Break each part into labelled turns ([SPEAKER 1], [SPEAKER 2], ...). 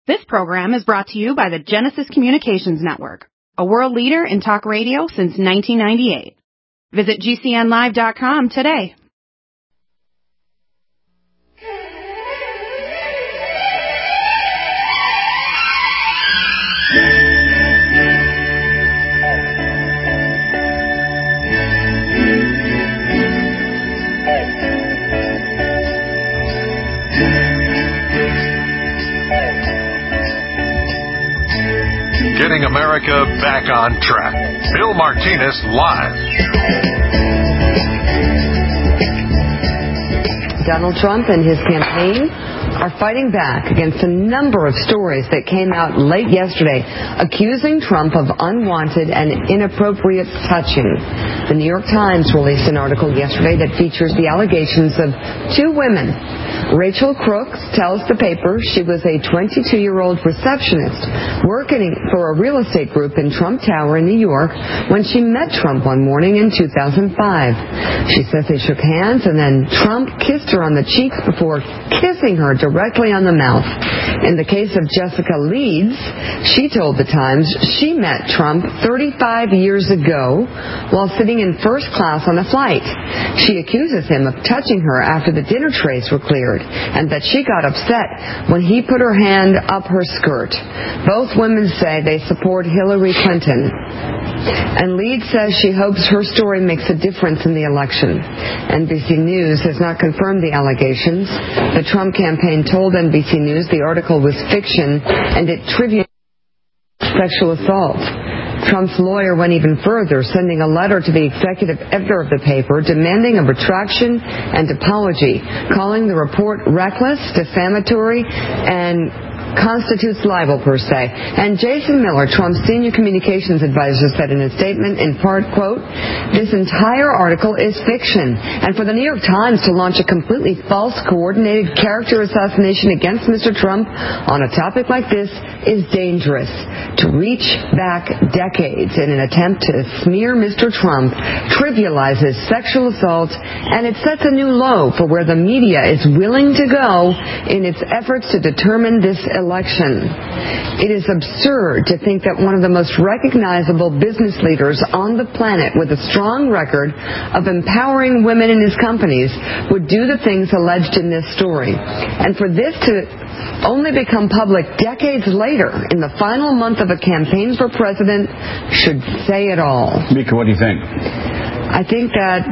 [SPEAKER 1] This program is brought to you by the Genesis Communications Network, a world leader in talk radio since 1998. Visit GCNlive.com today.
[SPEAKER 2] Getting America back on track. Bill Martinez live.
[SPEAKER 3] Donald Trump and his campaign are fighting back against a number of stories that came out late yesterday accusing Trump of unwanted and inappropriate touching. The New York Times released an article yesterday that features the allegations of two women. Rachel Crooks tells the paper she was a 22-year-old receptionist working for a real estate group in Trump Tower in New York when she met Trump one morning in 2005. She says they shook hands and then Trump kissed her on the cheeks before kissing her directly on the mouth. In the case of Jessica Leeds, she told the Times she met Trump 35 years ago while sitting in first class on a flight. She accuses him of touching her after the dinner trays were cleared, and that she got upset when he put her hand up her skirt. Both women say they support Hillary Clinton. And Leeds says she hopes her story makes a difference in the election. NBC News has not confirmed the allegations. The Trump campaign told NBC News the article was fiction and it trivialized sexual assault. Trump's lawyer went even further, sending a letter to the executive editor of the paper demanding a retraction and apology, calling the report reckless, defamatory, and constitutes libel per se. And Jason Miller, Trump's senior communications advisor, said in a statement, in part, quote, "This entire article is fiction, and for the New York Times to launch a completely false, coordinated character assassination against Mr. Trump on a topic like this is dangerous. To reach back decades in an attempt to smear Mr. Trump trivializes sexual assault, and it sets a new low for where the media is willing to go in its efforts to determine this election. It is absurd to think that one of the most recognizable business leaders on the planet with a strong record of empowering women in his companies would do the things alleged in this story. And for this to only become public decades later in the final month of a campaign for president should say it all."
[SPEAKER 4] Mika, what do you think?
[SPEAKER 3] I think that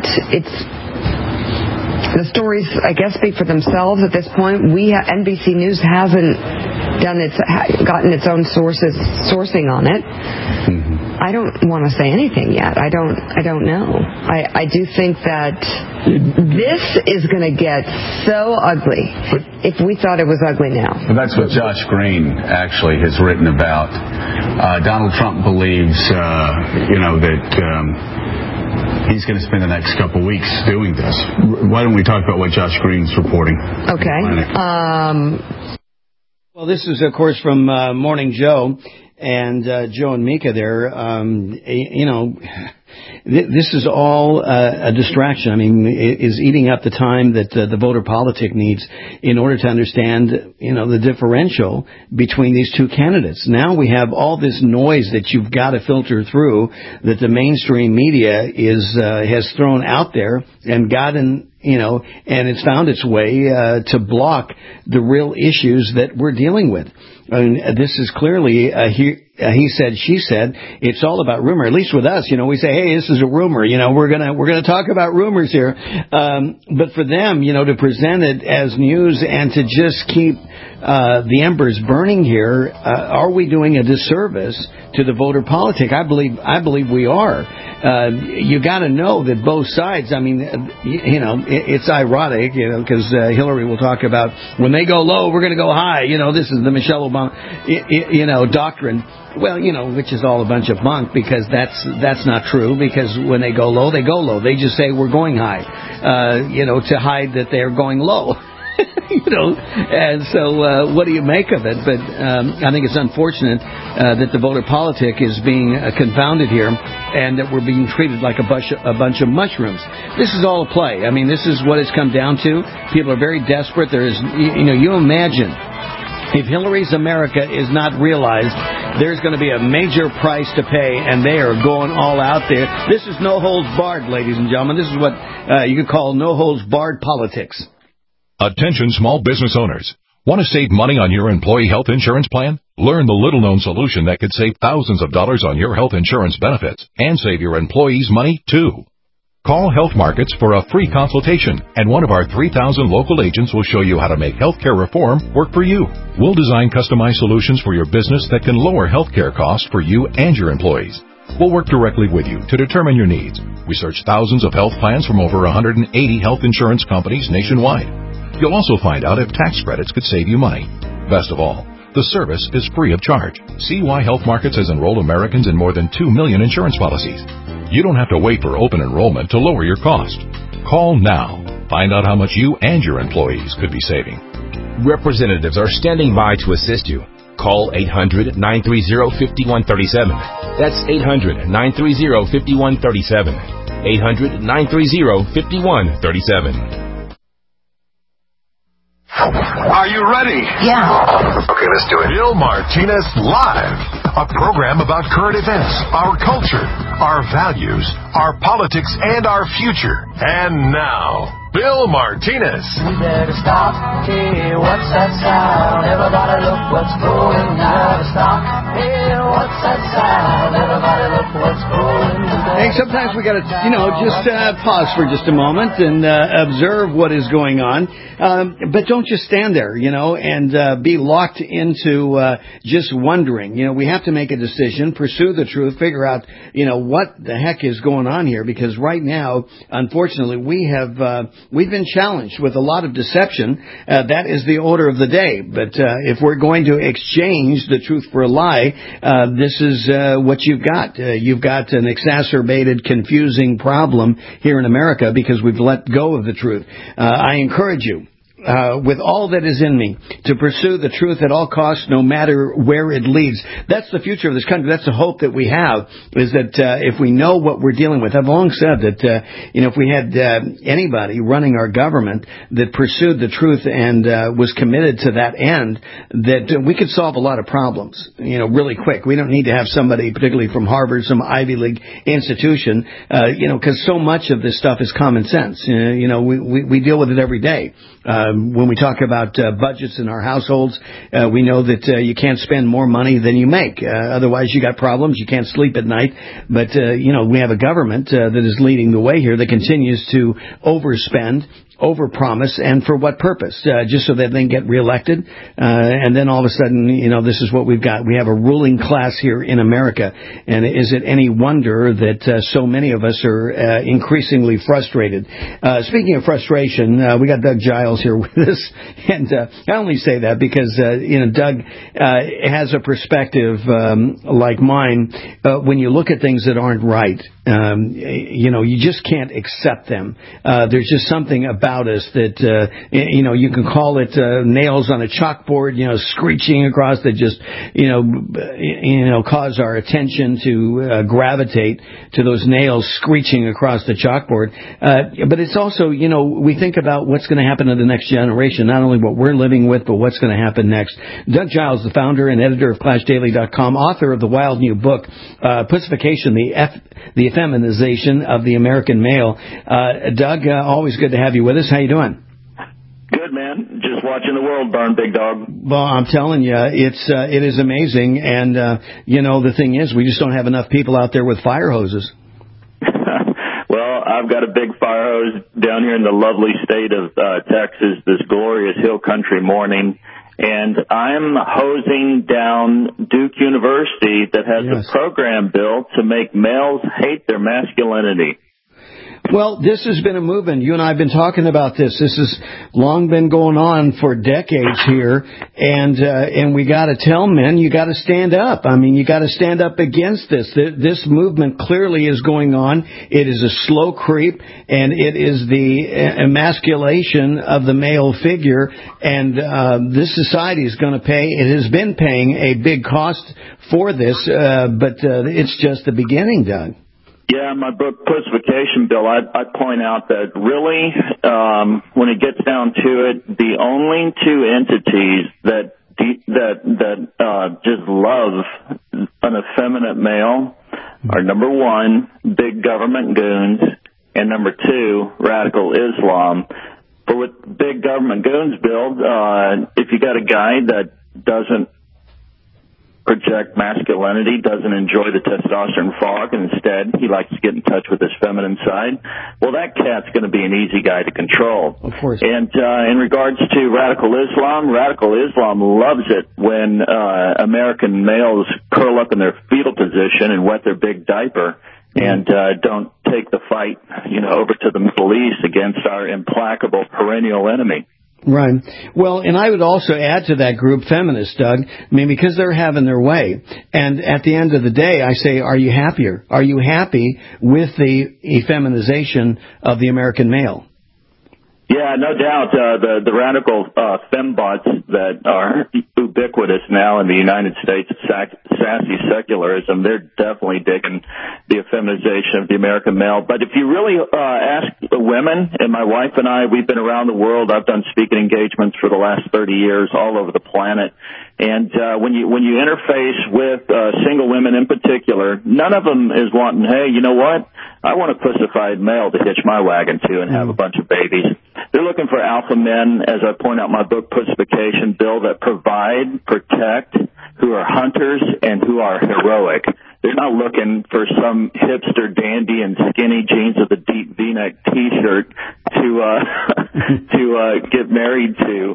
[SPEAKER 3] the stories, I guess, speak for themselves at this point. NBC News hasn't gotten its own sourcing on it. Mm-hmm. I don't want to say anything yet. I don't know. I do think that this is going to get so ugly if we thought it was ugly now.
[SPEAKER 4] Well, that's what Josh Green actually has written about. Donald Trump believes, that he's going to spend the next couple weeks doing this. Why don't we talk about what Josh Green's reporting?
[SPEAKER 3] Okay.
[SPEAKER 5] Well, this is, of course, from Morning Joe, and Joe and Mika there. This is all a distraction. I mean, it is eating up the time that the voter politic needs in order to understand, the differential between these two candidates. Now we have all this noise that you've got to filter through that the mainstream media has thrown out there and gotten, and it's found its way to block the real issues that we're dealing with. I mean, this is clearly he said, she said. It's all about rumor. At least with us, we say, hey, this is a rumor. We're gonna talk about rumors here. But for them, to present it as news and to just keep the embers burning here, are we doing a disservice to the voter politic? I believe we are. You got to know that both sides. I mean, it's ironic, because Hillary will talk about when they go low, we're going to go high. This is the Michelle Obama, doctrine. Well, which is all a bunch of bunk, because that's not true, because when they go low, they go low. They just say we're going high, to hide that they're going low. And so what do you make of it? But I think it's unfortunate that the voter politic is being confounded here, and that we're being treated like a bunch of mushrooms. This is all a play. I mean, this is what it's come down to. People are very desperate. There is, you imagine If Hillary's America is not realized, there's going to be a major price to pay, and they are going all out there. This is no holds barred, ladies and gentlemen. This is what you could call no holds barred politics.
[SPEAKER 2] Attention small business owners. Want to save money on your employee health insurance plan? Learn the little-known solution that could save thousands of dollars on your health insurance benefits and save your employees money, too. Call Health Markets for a free consultation, and one of our 3,000 local agents will show you how to make healthcare reform work for you. We'll design customized solutions for your business that can lower healthcare costs for you and your employees. We'll work directly with you to determine your needs. We search thousands of health plans from over 180 health insurance companies nationwide. You'll also find out if tax credits could save you money. Best of all, the service is free of charge. See why Health Markets has enrolled Americans in more than 2 million insurance policies. You don't have to wait for open enrollment to lower your cost. Call now. Find out how much you and your employees could be saving.
[SPEAKER 6] Representatives are standing by to assist you. Call 800-930-5137. That's 800-930-5137. 800-930-5137.
[SPEAKER 2] Are you ready?
[SPEAKER 7] Yeah.
[SPEAKER 2] Okay, let's do it. Bill Martinez Live, a program about current events, our culture, our values, our politics, and our future. And now, Bill Martinez.
[SPEAKER 7] We better stop. Hey, what's that sound? Everybody look what's going down. Stop. Hey, what's that sound? Everybody look what's going down.
[SPEAKER 5] Hey, sometimes we got to, just pause for just a moment and observe what is going on. But don't just stand there, and be locked into just wondering. We have to make a decision, pursue the truth, figure out, what the heck is going on here. Because right now, unfortunately, we've been challenged with a lot of deception. That is the order of the day. But if we're going to exchange the truth for a lie, this is what you've got. You've got an exacerbated, confusing problem here in America because we've let go of the truth. I encourage you, with all that is in me, to pursue the truth at all costs, no matter where it leads. That's the future of this country. That's the hope that we have, is that if we know what we're dealing with. I've long said that, if we had anybody running our government that pursued the truth and was committed to that end, that we could solve a lot of problems, really quick. We don't need to have somebody, particularly from Harvard, some Ivy League institution, because so much of this stuff is common sense. We deal with it every day. When we talk about budgets in our households, we know that you can't spend more money than you make. Otherwise, you got problems. You can't sleep at night. But, we have a government that is leading the way here that continues to overspend, overpromise, and for what purpose? Just so that they can get reelected. And then all of a sudden, this is what we've got. We have a ruling class here in America. And is it any wonder that so many of us are increasingly frustrated? Speaking of frustration, we got Doug Giles here with us. And I only say that because, Doug has a perspective like mine. When you look at things that aren't right, you just can't accept them. There's just something about us that, you can call it nails on a chalkboard, screeching across that just, cause our attention to gravitate to those nails screeching across the chalkboard. But it's also, we think about what's going to happen to the next generation, not only what we're living with, but what's going to happen next. Doug Giles, the founder and editor of ClashDaily.com, author of the wild new book, Pussification, the Effeminization of the American Male. Doug, always good to have you with us. How you doing?
[SPEAKER 8] Good, man. Just watching the world burn, big dog.
[SPEAKER 5] Well, I'm telling you, it is amazing. And, the thing is, we just don't have enough people out there with fire hoses.
[SPEAKER 8] Well, I've got a big fire hose down here in the lovely state of Texas, this glorious hill country morning. And I'm hosing down Duke University that has a program built to make males hate their masculinity.
[SPEAKER 5] Well, this has been a movement. You and I have been talking about this. This has long been going on for decades here, and we got to tell men, you got to stand up. I mean, you got to stand up against this. This movement clearly is going on. It is a slow creep, and it is the emasculation of the male figure. And this society is going to pay. It has been paying a big cost for this, but it's just the beginning, Doug.
[SPEAKER 8] Yeah, my book, Pussification, Bill, I point out that really, when it gets down to it, the only two entities that that just love an effeminate male are, number one, big government goons, and number two, radical Islam. But with big government goons, Bill, if you got a guy that doesn't project masculinity, doesn't enjoy the testosterone fog, and instead he likes to get in touch with his feminine side, well, that cat's going to be an easy guy to control.
[SPEAKER 5] Of course.
[SPEAKER 8] And in regards to radical Islam loves it when American males curl up in their fetal position and wet their big diaper and don't take the fight, over to the Middle East against our implacable perennial enemy.
[SPEAKER 5] Right. Well, and I would also add to that group feminists, Doug. I mean, because they're having their way. And at the end of the day, I say, are you happier? Are you happy with the effeminization of the American male?
[SPEAKER 8] Yeah, no doubt. The radical fembots that are ubiquitous now in the United States, sassy secularism, they're definitely digging the effeminization of the American male. But if you really ask the women, and my wife and I, we've been around the world. I've done speaking engagements for the last 30 years all over the planet. And when you interface with single women in particular, none of them is wanting, hey, you know what? I want a pussified male to hitch my wagon to and have a bunch of babies. They're looking for alpha men, as I point out in my book, Pussification, Bill, that provide, protect, who are hunters and who are heroic. They're not looking for some hipster dandy in skinny jeans with a deep V-neck T-shirt to get married to.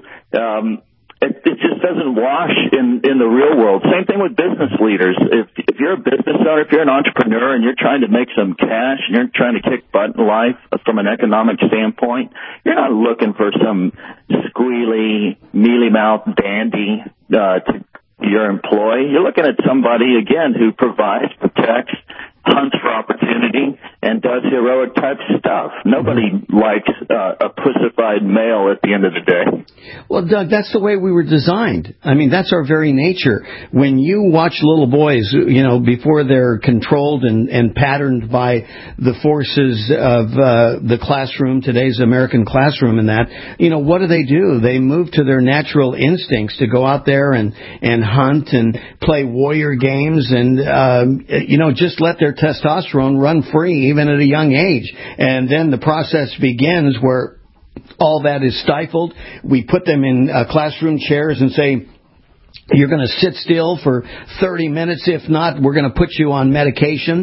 [SPEAKER 8] It just doesn't wash in the real world. Same thing with business leaders. If you're a business owner, if you're an entrepreneur and you're trying to make some cash and you're trying to kick butt in life from an economic standpoint, you're not looking for some squealy, mealy-mouthed dandy to your employee. You're looking at somebody, again, who provides, protects, hunts for opportunity, and does heroic type stuff. Nobody likes a pussified male at the end of the day.
[SPEAKER 5] Well, Doug, that's the way we were designed. I mean, that's our very nature. When you watch little boys, before they're controlled and patterned by the forces of the classroom, today's American classroom and that, what do? They move to their natural instincts to go out there and hunt and play warrior games and, just let their testosterone run free even at a young age. And then the process begins where all that is stifled. We put them in classroom chairs and say, you're going to sit still for 30 minutes. If not, we're going to put you on medication.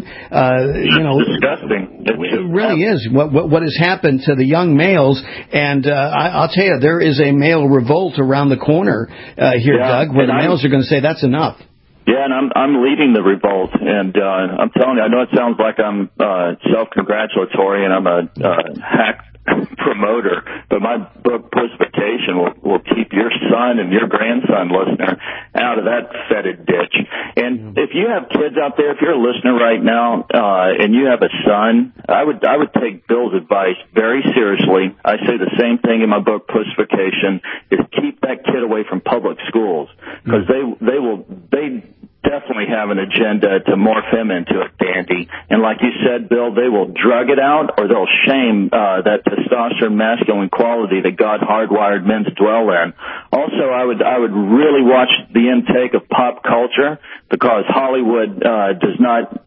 [SPEAKER 8] Disgusting.
[SPEAKER 5] It really is what has happened to the young males. And I'll tell you, there is a male revolt around the corner here, Doug, where the males are going to say, that's enough.
[SPEAKER 8] Yeah, and I'm leading the revolt, and I'm telling you, I know it sounds like I'm self-congratulatory and I'm a hack promoter, but my book, Pussification, will keep your son and your grandson, listener, out of that fetid ditch. And if you have kids out there, if you're a listener right now, and you have a son, I would take Bill's advice very seriously. I say the same thing in my book, Pussification, is keep that kid away from public schools, because they definitely have an agenda to morph him into a dandy. And like you said, Bill, they will drug it out or they'll shame that testosterone masculine quality that God hardwired men to dwell in. Also, I would really watch the intake of pop culture, because Hollywood does not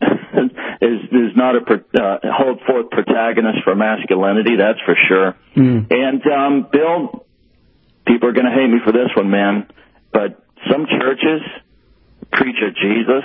[SPEAKER 8] is not a hold forth protagonist for masculinity, that's for sure. And Bill, people are going to hate me for this one, man, but some churches preach a Jesus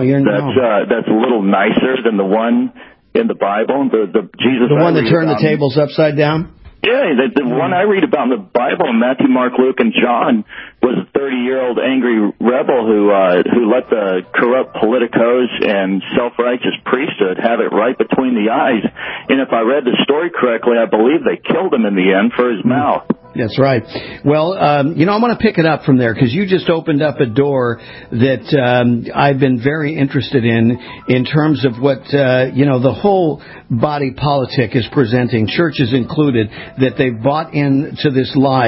[SPEAKER 8] that's a little nicer than the one in the Bible, the Jesus.
[SPEAKER 5] The one that turned the tables upside down?
[SPEAKER 8] Yeah, the one I read about in the Bible, Matthew, Mark, Luke, and John, was a 30-year-old angry rebel who let the corrupt politicos and self-righteous priesthood have it right between the eyes. And if I read the story correctly, I believe they killed him in the end for his mouth.
[SPEAKER 5] That's right. Well, I want to pick it up from there, because you just opened up a door that I've been very interested in terms of what, the whole body politic is presenting, churches included, that they've bought into this lie.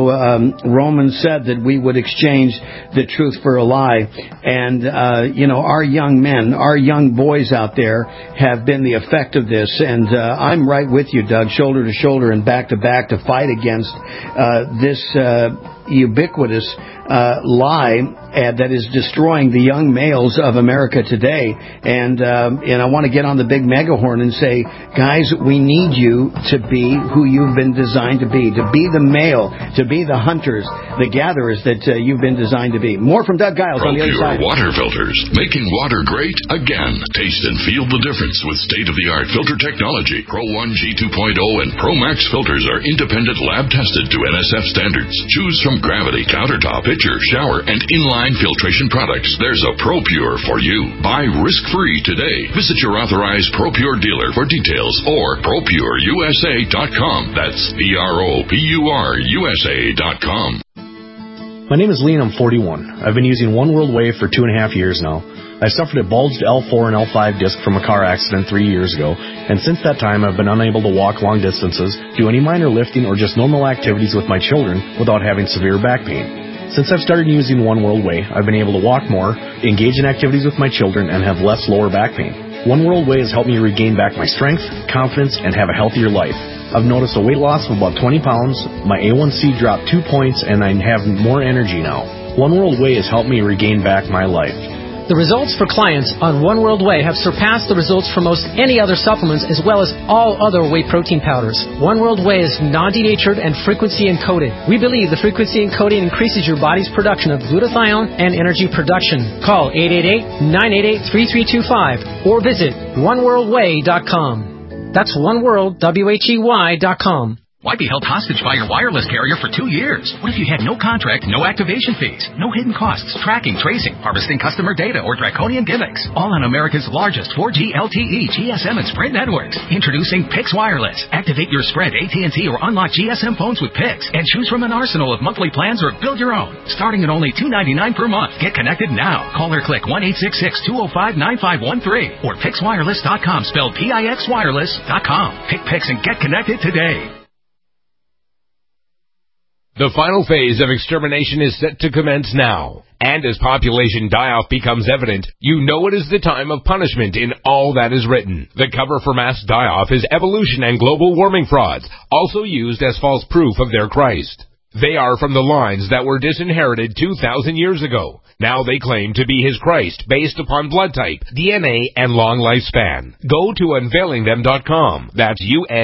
[SPEAKER 5] Romans said that we would exchange the truth for a lie. And, our young men, our young boys out there have been the effect of this. And I'm right with you, Doug, shoulder to shoulder and back to back to fight against this ubiquitous lie that is destroying the young males of America today. And I want to get on the big megahorn and say, guys, we need you to be who you've been designed to be the male, to be the hunters, the gatherers that you've been designed to be. More from Doug Giles on the other side.
[SPEAKER 2] Water filters, making water great again. Taste and feel the difference with state-of-the-art filter technology. Pro 1 G2.0 and Pro Max filters are independent lab tested to NSF standards. Choose from Gravity, Countertop, Pitcher, Shower, and Inline filtration products. There's a ProPure for you. Buy risk-free today. Visit your authorized ProPure dealer for details or ProPureUSA.com. That's ProPureUSA.com.
[SPEAKER 9] My name is Lee and I'm 41. I've been using One World Wave for 2.5 years now. I suffered a bulged L4 and L5 disc from a car accident 3 years ago, and since that time I've been unable to walk long distances, do any minor lifting or just normal activities with my children without having severe back pain. Since I've started using One World Way, I've been able to walk more, engage in activities with my children, and have less lower back pain. One World Way has helped me regain back my strength, confidence, and have a healthier life. I've noticed a weight loss of about 20 pounds, my A1C dropped 2 points, and I have more energy now. One World Way has helped me regain back my life.
[SPEAKER 10] The results for clients on One World Way have surpassed the results for most any other supplements as well as all other whey protein powders. One World Way is non-denatured and frequency encoded. We believe the frequency encoding increases your body's production of glutathione and energy production. Call 888-988-3325 or visit oneworldway.com. That's oneworld.com.
[SPEAKER 11] Why be held hostage by your wireless carrier for 2 years? What if you had no contract, no activation fees, no hidden costs, tracking, tracing, harvesting customer data, or draconian gimmicks? All on America's largest 4G LTE, GSM, and Sprint networks. Introducing Pix Wireless. Activate your Sprint, AT&T, or unlock GSM phones with Pix and choose from an arsenal of monthly plans or build your own. Starting at only $2.99 per month. Get connected now. Call or click 1-866-205-9513 or PixWireless.com, spelled PIXWireless.com. Pick Pix and get connected today.
[SPEAKER 6] The final phase of extermination is set to commence now. And as population die-off becomes evident, you know it is the time of punishment in all that is written. The cover for mass die-off is evolution and global warming frauds, also used as false proof of their Christ. They are from the lines that were disinherited 2,000 years ago. Now they claim to be his Christ based upon blood type, DNA, and long lifespan. Go to unveilingthem.com. That's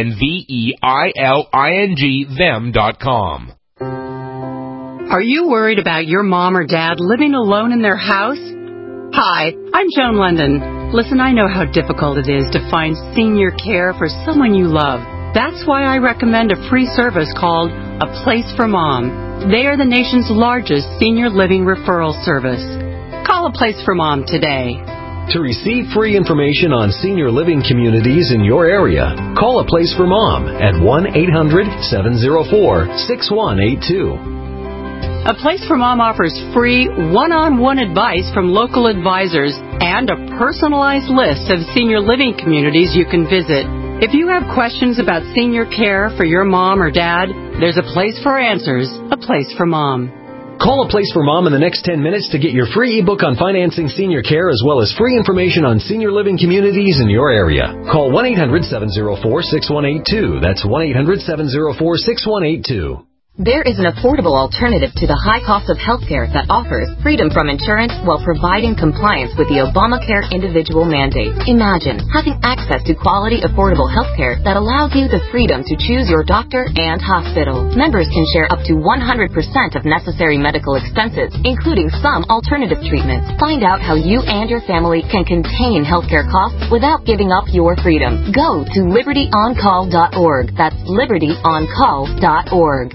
[SPEAKER 6] UNVEILING them.com.
[SPEAKER 1] Are you worried about your mom or dad living alone in their house? Hi, I'm Joan London. Listen, I know how difficult it is to find senior care for someone you love. That's why I recommend a free service called A Place for Mom. They are the nation's largest senior living referral service. Call A Place for Mom today.
[SPEAKER 12] To receive free information on senior living communities in your area, call A Place for Mom at 1-800-704-6182.
[SPEAKER 1] A Place for Mom offers free one-on-one advice from local advisors and a personalized list of senior living communities you can visit. If you have questions about senior care for your mom or dad, there's a place for answers, A Place for Mom.
[SPEAKER 12] Call A Place for Mom in the next 10 minutes to get your free ebook on financing senior care as well as free information on senior living communities in your area. Call 1-800-704-6182. That's 1-800-704-6182.
[SPEAKER 13] There is an affordable alternative to the high cost of healthcare that offers freedom from insurance while providing compliance with the Obamacare individual mandate. Imagine having access to quality, affordable healthcare that allows you the freedom to choose your doctor and hospital. Members can share up to 100% of necessary medical expenses, including some alternative treatments. Find out how you and your family can contain healthcare costs without giving up your freedom. Go to libertyoncall.org. That's libertyoncall.org.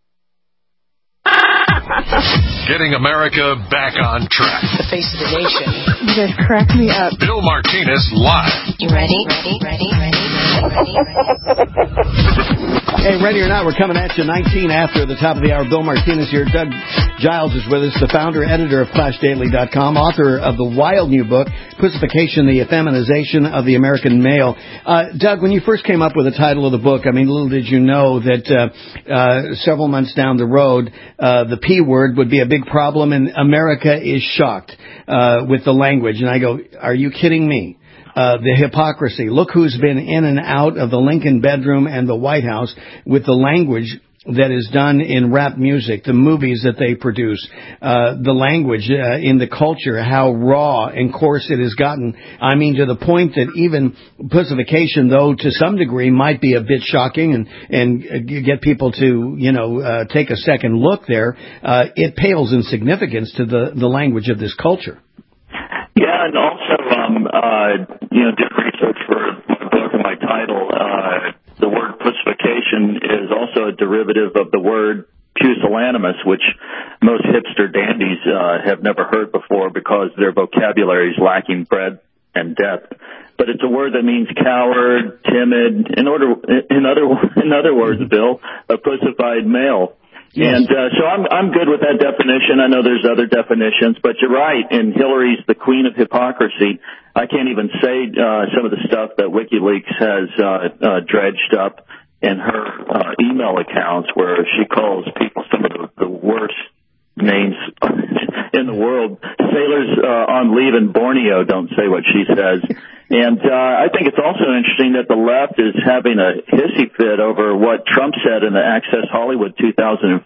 [SPEAKER 2] Getting America back on track.
[SPEAKER 14] The face of the nation. You guys crack me up.
[SPEAKER 2] Bill Martinez live.
[SPEAKER 14] You ready?
[SPEAKER 5] Hey, ready or not, we're coming at you 19 after the top of the hour. Bill Martinez here. Doug Giles is with us, the founder, editor of FlashDaily.com, author of the wild new book, Pussification, the Effeminization of the American Male. Doug, when you first came up with the title of the book, I mean, little did you know that several months down the road, the P word would be a big problem, and America is shocked with the language. And I go, are you kidding me? The hypocrisy. Look who's been in and out of the Lincoln bedroom and the White House with the language that is done in rap music, the movies that they produce, the language in the culture, how raw and coarse it has gotten. I mean, to the point that even pussification, though to some degree might be a bit shocking and get people to, take a second look there, it pales in significance to the language of this culture.
[SPEAKER 8] Yeah, and also, did research for my book and my title. The word pussification is also a derivative of the word pusillanimous, which most hipster dandies have never heard before because their vocabulary is lacking breadth and depth. But it's a word that means coward, timid. In other words, Bill, a pussified male. Yes. And so I'm good with that definition. I know there's other definitions, but you're right. And Hillary's the queen of hypocrisy. I can't even say some of the stuff that WikiLeaks has dredged up in her email accounts, where she calls people some of the worst names in the world. Sailors on leave in Borneo don't say what she says. And I think it's also interesting that the left is having a hissy fit over what Trump said in the Access Hollywood 2005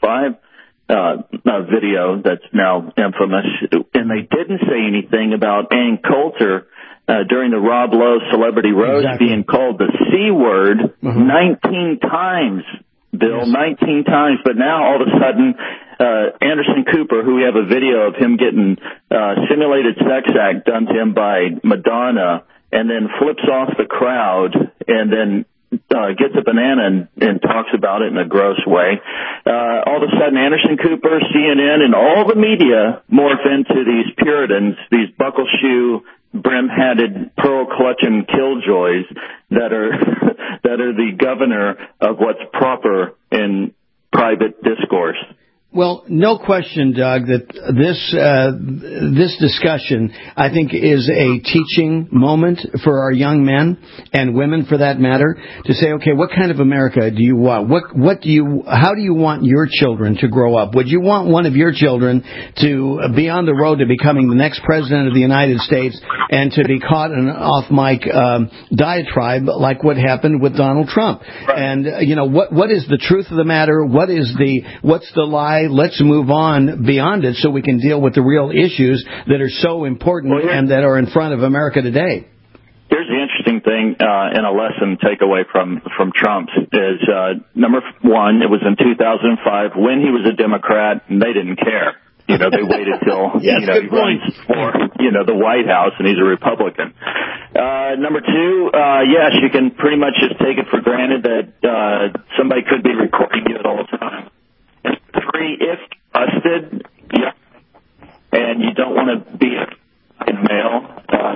[SPEAKER 8] video that's now infamous. And they didn't say anything about Ann Coulter during the Rob Lowe Celebrity Roast being called the C word 19 times, Bill, 19 times. But now all of a sudden, Anderson Cooper, who we have a video of him getting simulated sex act done to him by Madonna, and then flips off the crowd and then gets a banana and talks about it in a gross way. All of a sudden, Anderson Cooper, CNN, and all the media morph into these Puritans, these buckle shoe, brim-hatted, pearl-clutching killjoys that are the governor of what's proper in private discourse.
[SPEAKER 5] Well, no question, Doug, that this discussion, I think, is a teaching moment for our young men and women, for that matter, to say, okay, what kind of America do you want? How do you want your children to grow up? Would you want one of your children to be on the road to becoming the next president of the United States and to be caught in an off-mic diatribe like what happened with Donald Trump? And what is the truth of the matter? What's the lie? Let's move on beyond it so we can deal with the real issues that are so important and that are in front of America today.
[SPEAKER 8] Here's the interesting thing, and a lesson takeaway from Trump is, number one, it was in 2005 when he was a Democrat and they didn't care. They waited till, he runs for, the White House and he's a Republican. Number two, yes, you can pretty much just take it for granted that, somebody could be recording you at all times. Three, if busted, and you don't want to be a male.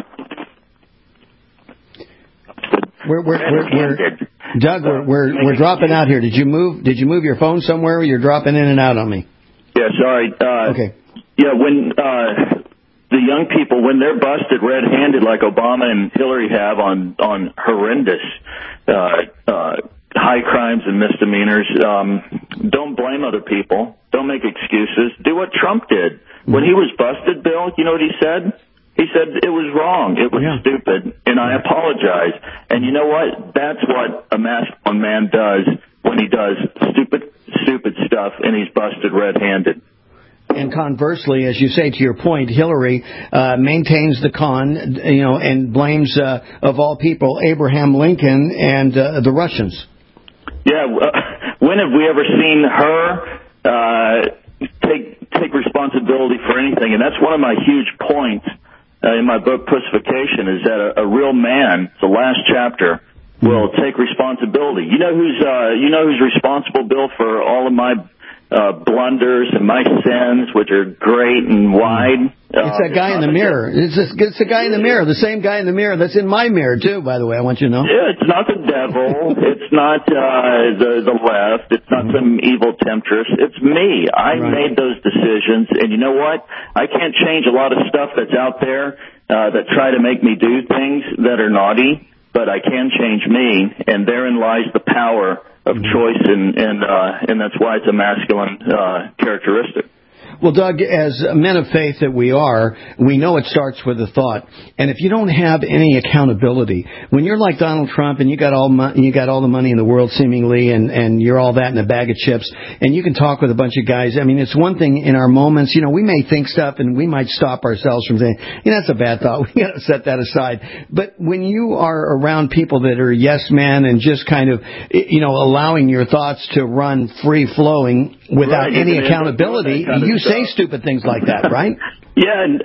[SPEAKER 5] Doug, we're dropping out here. Did you move your phone somewhere? You're dropping in and out on me.
[SPEAKER 8] Yeah, sorry.
[SPEAKER 5] Okay.
[SPEAKER 8] Yeah, when the young people, when they're busted red-handed like Obama and Hillary have on horrendous high crimes and misdemeanors, don't blame other people. Don't make excuses. Do what Trump did. When he was busted, Bill, you know what he said? He said it was wrong. It was stupid, and I apologize. And you know what? That's what a masculine man does when he does stupid stuff and he's busted red-handed.
[SPEAKER 5] And conversely, as you say, to your point, Hillary maintains the con, and blames, of all people, Abraham Lincoln and the Russians.
[SPEAKER 8] Yeah, when have we ever seen her take responsibility for anything? And that's one of my huge points in my book, Pussification, is that a real man, the last chapter, will take responsibility. You know who's responsible, Bill, for all of my blunders and my sins, which are great and wide.
[SPEAKER 5] It's that guy in the mirror. It's the guy in the mirror, the same guy in the mirror that's in my mirror, too, by the way. I want you to know.
[SPEAKER 8] Yeah, it's not the devil. It's not the left. It's not some evil temptress. It's me. I made those decisions, and you know what? I can't change a lot of stuff that's out there that try to make me do things that are naughty, but I can change me, and therein lies the power of choice, and that's why it's a masculine characteristic.
[SPEAKER 5] Well, Doug, as men of faith that we are, we know it starts with a thought. And if you don't have any accountability, when you're like Donald Trump and you got all the money in the world seemingly, and you're all that in a bag of chips, and you can talk with a bunch of guys. I mean, it's one thing in our moments, we may think stuff and we might stop ourselves from saying, that's a bad thought. We got to set that aside. But when you are around people that are yes men and just kind of, allowing your thoughts to run free flowing without any accountability, you say stupid things like that, right?
[SPEAKER 8] Yeah, and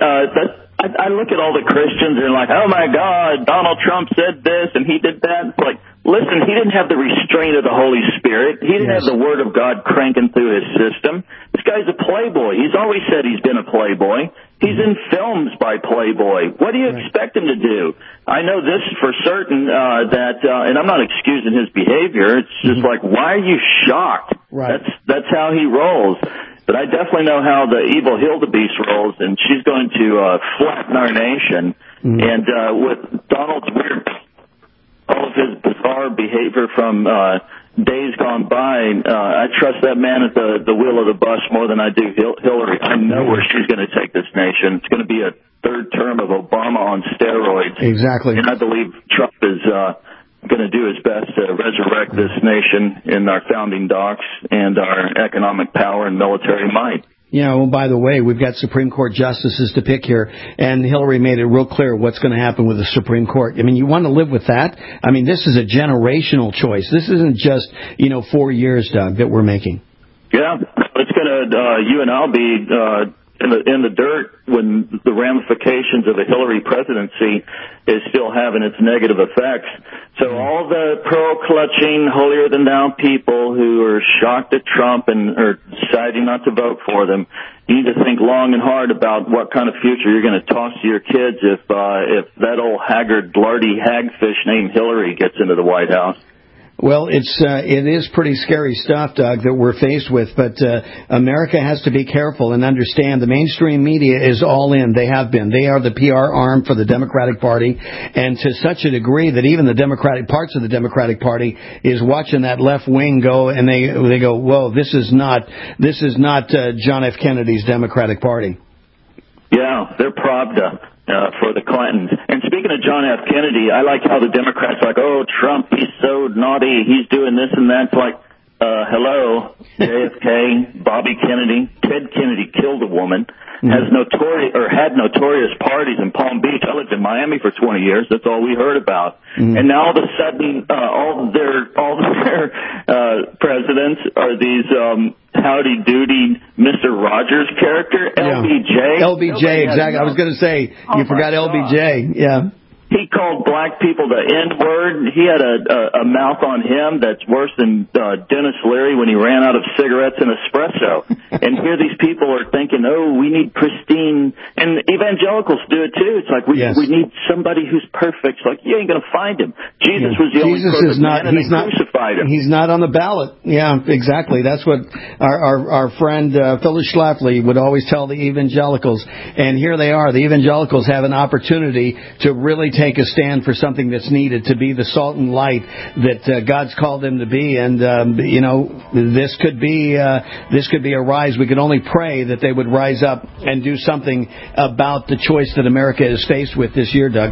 [SPEAKER 8] I look at all the Christians and like, oh my God, Donald Trump said this and he did that. It's like, listen, he didn't have the restraint of the Holy Spirit. He didn't have the Word of God cranking through his system. This guy's a playboy. He's always said he's been a playboy. He's in films by Playboy. What do you expect him to do? I know this for certain, and I'm not excusing his behavior. It's just like, why are you shocked?
[SPEAKER 5] Right.
[SPEAKER 8] That's how he rolls. But I definitely know how the evil Hildebeest rolls, and she's going to flatten our nation. And with Donald's all of his bizarre behavior from days gone by, I trust that man at the wheel of the bus more than I do Hillary. I know where she's going to take this nation. It's going to be a third term of Obama on steroids.
[SPEAKER 5] Exactly.
[SPEAKER 8] And I believe Trump is going to do his best to resurrect this nation in our founding docs and our economic power and military might.
[SPEAKER 5] Well, by the way, we've got Supreme Court justices to pick here, and Hillary made it real clear what's going to happen with the Supreme Court. I mean, you want to live with that? I mean, this is a generational choice. This isn't just, 4 years, Doug, that we're making.
[SPEAKER 8] Yeah, it's going to, you and I'll be in the dirt when the ramifications of a Hillary presidency is still having its negative effects. So all the pearl-clutching, holier-than-thou people who are shocked at Trump and are deciding not to vote for them, you need to think long and hard about what kind of future you're going to toss to your kids if that old haggard, blarty hagfish named Hillary gets into the White House.
[SPEAKER 5] Well, it is pretty scary stuff, Doug, that we're faced with, but America has to be careful and understand the mainstream media is all in. They have been. They are the PR arm for the Democratic Party, and to such a degree that even the Democratic parts of the Democratic Party is watching that left wing go, and they go, whoa, this is not John F. Kennedy's Democratic Party.
[SPEAKER 8] Yeah, they're Pravda. For the Clintons. And speaking of John F. Kennedy, I like how the Democrats are like, oh, Trump, he's so naughty, he's doing this and that. It's like, hello, JFK, Bobby Kennedy, Ted Kennedy killed a woman, had notorious parties in Palm Beach. I lived in Miami for 20 years. That's all we heard about. And now all of a sudden, all of their presidents are these howdy doody Mr. Rogers character, LBJ.
[SPEAKER 5] LBJ, exactly. I was going to say, you forgot LBJ. Yeah.
[SPEAKER 8] He called black people the N-word. He had a mouth on him that's worse than Dennis Leary when he ran out of cigarettes and espresso. And here these people are thinking, oh, we need pristine. And evangelicals do it too. It's like, we need somebody who's perfect. It's like, you ain't going to find him. Jesus was the only perfect man, and they crucified him.
[SPEAKER 5] He's not on the ballot. Yeah, exactly. That's what our friend Phyllis Schlafly would always tell the evangelicals. And here they are. The evangelicals have an opportunity to really take a stand for something that's needed, to be the salt and light that God's called them to be. And this could be a rise. We could only pray that they would rise up and do something about the choice that America is faced with this year, Doug.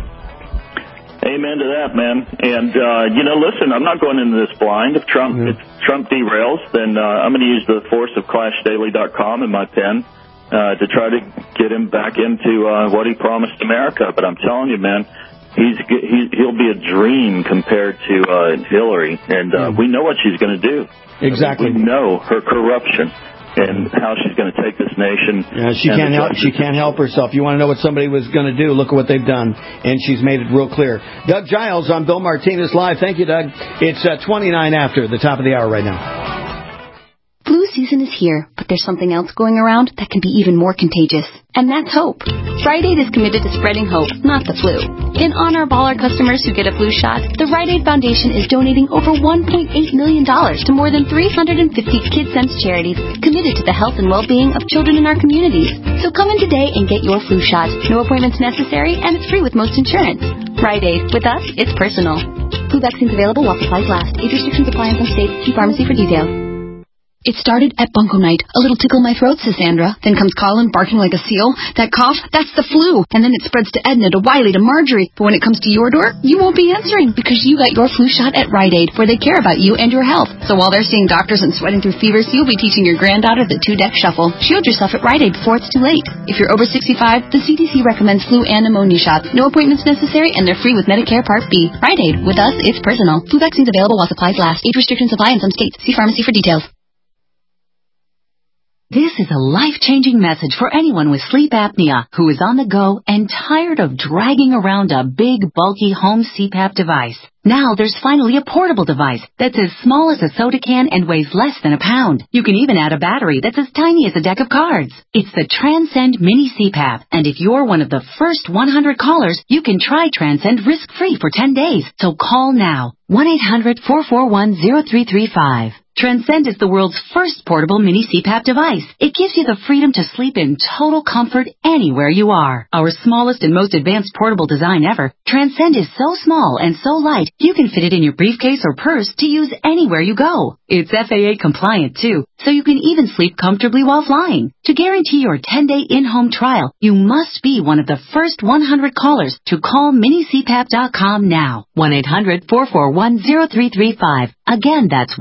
[SPEAKER 8] Amen to that, man. And listen, I'm not going into this blind. If Trump derails, then I'm going to use the force of ClashDaily.com in my pen to try to get him back into what he promised America. But I'm telling you, man, he'll be a dream compared to Hillary, and we know what she's going to do.
[SPEAKER 5] Exactly.
[SPEAKER 8] We know her corruption and how she's going to take this nation.
[SPEAKER 5] Yeah, she can't help herself. You want to know what somebody was going to do? Look at what they've done, and she's made it real clear. Doug Giles on Bill Martinez Live. Thank you, Doug. It's 29 after the top of the hour right now.
[SPEAKER 15] Flu season is here, but there's something else going around that can be even more contagious, and that's hope. Rite Aid is committed to spreading hope, not the flu. In honor of all our customers who get a flu shot, the Rite Aid Foundation is donating over $1.8 million to more than 350 KidSense charities committed to the health and well-being of children in our communities. So come in today and get your flu shot. No appointments necessary, and it's free with most insurance. Rite Aid. With us, it's personal. Flu vaccines available while supplies last. Age restrictions apply in some states. See pharmacy for details. It started at bunko night. A little tickle in my throat, says Sandra. Then comes Colin barking like a seal. That cough, that's the flu. And then it spreads to Edna, to Wiley, to Marjorie. But when it comes to your door, you won't be answering because you got your flu shot at Rite Aid, where they care about you and your health. So while they're seeing doctors and sweating through fevers, you'll be teaching your granddaughter the 2-deck shuffle. Shield yourself at Rite Aid before it's too late. If you're over 65, the CDC recommends flu and pneumonia shots. No appointments necessary, and they're free with Medicare Part B. Rite Aid. With us, it's personal. Flu vaccines available while supplies last. Age restrictions apply in some states. See pharmacy for details.
[SPEAKER 1] This is a life-changing message for anyone with sleep apnea who is on the go and tired of dragging around a big, bulky home CPAP device. Now there's finally a portable device that's as small as a soda can and weighs less than a pound. You can even add a battery that's as tiny as a deck of cards. It's the Transcend Mini CPAP, and if you're one of the first 100 callers, you can try Transcend risk-free for 10 days. So call now. 1-800-441-0335. Transcend is the world's first portable mini CPAP device. It gives you the freedom to sleep in total comfort anywhere you are. Our smallest and most advanced portable design ever, Transcend is so small and so light, you can fit it in your briefcase or purse to use anywhere you go. It's FAA compliant too, so you can even sleep comfortably while flying. To guarantee your 10-day in-home trial, you must be one of the first 100 callers to call minicpap.com now. 1-800-441-0335. Again, that's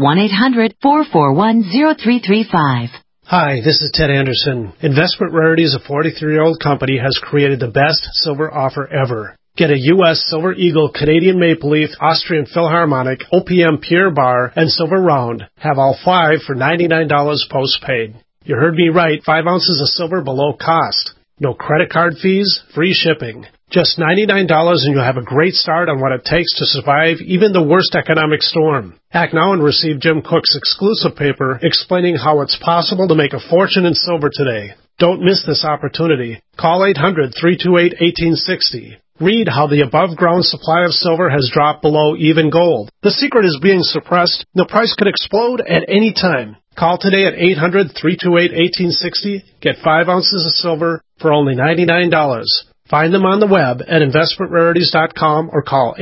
[SPEAKER 1] 1-800-441-0335.
[SPEAKER 16] Hi, this is Ted Anderson. Investment Rarities, a 43-year-old company, has created the best silver offer ever. Get a U.S. Silver Eagle, Canadian Maple Leaf, Austrian Philharmonic, OPM Pure Bar, and Silver Round. Have all 5 for $99 postpaid. You heard me right, 5 ounces of silver below cost. No credit card fees, free shipping. Just $99 and you'll have a great start on what it takes to survive even the worst economic storm. Act now and receive Jim Cook's exclusive paper explaining how it's possible to make a fortune in silver today. Don't miss this opportunity. Call 800-328-1860. Read how the above-ground supply of silver has dropped below even gold. The secret is being suppressed. The price could explode at any time. Call today at 800-328-1860. Get 5 ounces of silver for only $99. Find them on the web at investmentrarities.com or call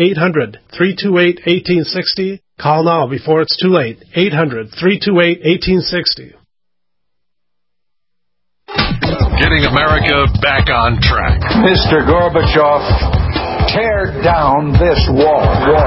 [SPEAKER 16] 800-328-1860. Call now before it's too late. 800-328-1860.
[SPEAKER 2] Getting America back on track.
[SPEAKER 17] Mr. Gorbachev, tear down this wall.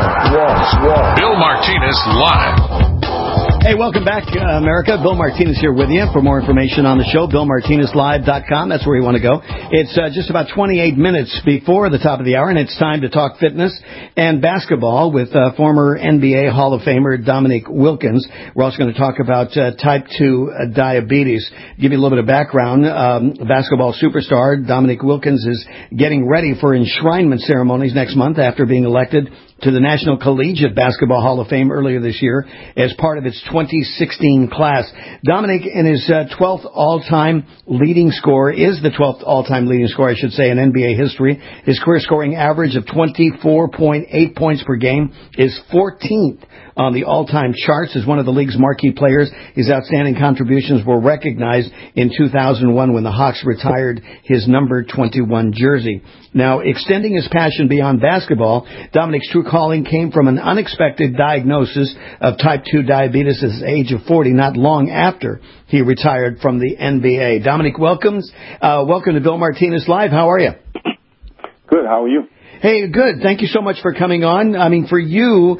[SPEAKER 2] Bill Martinez live.
[SPEAKER 5] Hey, welcome back, America. Bill Martinez here with you. For more information on the show, BillMartinezLive.com. That's where you want to go. It's just about 28 minutes before the top of the hour, and it's time to talk fitness and basketball with former NBA Hall of Famer Dominique Wilkins. We're also going to talk about type 2 diabetes. Give you a little bit of background. Basketball superstar Dominique Wilkins is getting ready for enshrinement ceremonies next month after being elected to the National Collegiate Basketball Hall of Fame earlier this year as part of its 2016 class. Dominic, in his 12th all-time leading score, is the 12th all-time leading score, I should say, in NBA history. His career scoring average of 24.8 points per game is 14th on the all-time charts as one of the league's marquee players. His outstanding contributions were recognized in 2001 when the Hawks retired his number 21 jersey. Now, extending his passion beyond basketball, Dominic's true calling came from an unexpected diagnosis of type 2 diabetes at the age of 40, not long after he retired from the NBA. Dominic, welcome to Bill Martinez Live. How are you?
[SPEAKER 18] Good. How are you?
[SPEAKER 5] Hey, good. Thank you so much for coming on. I mean, for you,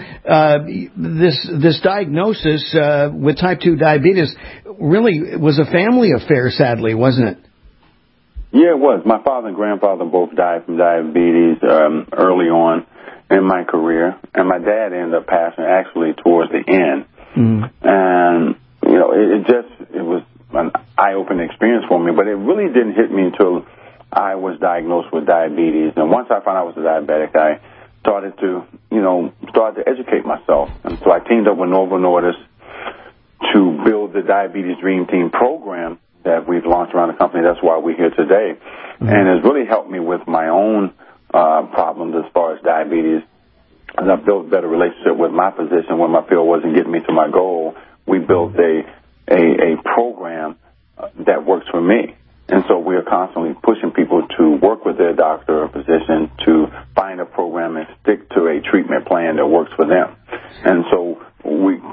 [SPEAKER 5] this diagnosis with type 2 diabetes really was a family affair, sadly, wasn't it?
[SPEAKER 18] Yeah, it was. My father and grandfather both died from diabetes early on in my career, and my dad ended up passing actually towards the end. And, you know, it was an eye-opening experience for me, but it really didn't hit me until I was diagnosed with diabetes. And once I found out I was a diabetic, I started to educate myself. And so I teamed up with Novo Nordisk to build the Diabetes Dream Team program that we've launched around the company. That's why we're here today. And it's really helped me with my own problems as far as diabetes. And I've built a better relationship with my physician when my pill wasn't getting me to my goal. We built a program that works for me. And so we are constantly pushing people to work with their doctor or physician to find a program and stick to a treatment plan that works for them. And so we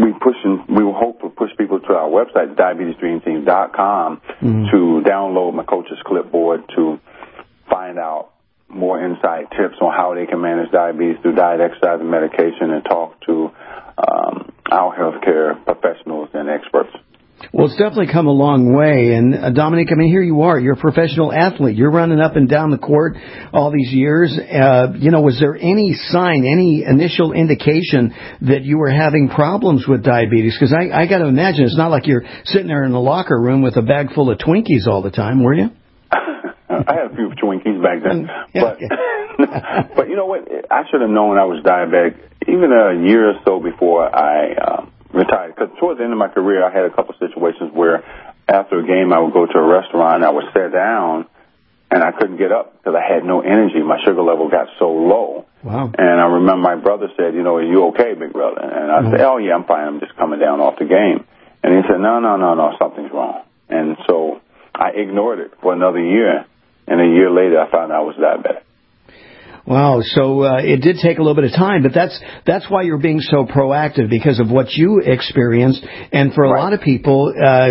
[SPEAKER 18] we will hope to push people to our website, diabetesdreamteam.com, to download my coach's clipboard to find out more insight tips on how they can manage diabetes through diet, exercise, and medication, and talk to our healthcare professionals and experts.
[SPEAKER 5] Well, it's definitely come a long way. And, Dominic, I mean, here you are. You're a professional athlete. You're running up and down the court all these years. Was there any sign, any initial indication that you were having problems with diabetes? Because I got to imagine it's not like you're sitting there in the locker room with a bag full of Twinkies all the time, were you?
[SPEAKER 18] I had a few Twinkies back then. But you know what? I should have known I was diabetic even a year or so before I retired. Because towards the end of my career, I had a couple of situations where after a game I would go to a restaurant and I would sit down and I couldn't get up because I had no energy. My sugar level got so low.
[SPEAKER 5] Wow.
[SPEAKER 18] And I remember my brother said, are you okay, big brother? And I said, oh, yeah, I'm fine. I'm just coming down off the game. And he said, no, something's wrong. And so I ignored it for another year. And a year later, I found out I was diabetic.
[SPEAKER 5] Wow. So it did take a little bit of time, but that's why you're being so proactive, because of what you experienced. And for a lot of people,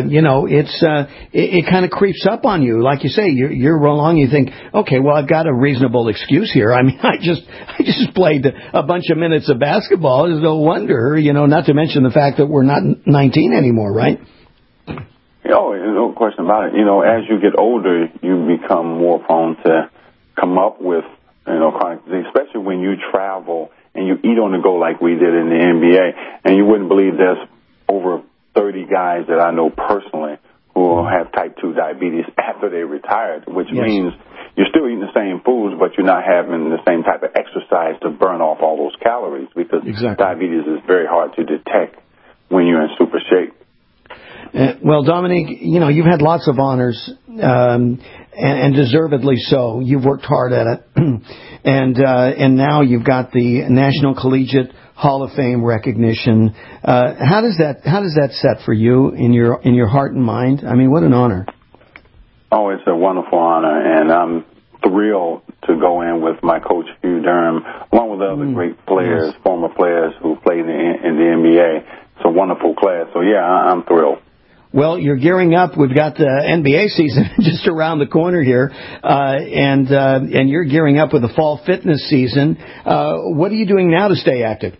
[SPEAKER 5] it kind of creeps up on you. Like you say, you're along. You think, okay, well, I've got a reasonable excuse here. I mean, I just played a bunch of minutes of basketball. There's no wonder, not to mention the fact that we're not 19 anymore, right?
[SPEAKER 18] Oh, no question about it. As you get older, you become more prone to come up with, chronic disease, especially when you travel and you eat on the go like we did in the NBA. And you wouldn't believe there's over 30 guys that I know personally who have type 2 diabetes after they retired, which means you're still eating the same foods, but you're not having the same type of exercise to burn off all those calories, because diabetes is very hard to detect when you're in super shape.
[SPEAKER 5] Well, Dominic, you've had lots of honors, and deservedly so. You've worked hard at it, and now you've got the National Collegiate Hall of Fame recognition. How does that set for you in your heart and mind? I mean, what an honor!
[SPEAKER 18] Oh, it's a wonderful honor, and I'm thrilled to go in with my coach Hugh Durham, along with other great players, former players who played in the NBA. It's a wonderful class, so yeah, I'm thrilled.
[SPEAKER 5] Well, you're gearing up. We've got the NBA season just around the corner here, and you're gearing up with the fall fitness season. What are you doing now to stay active?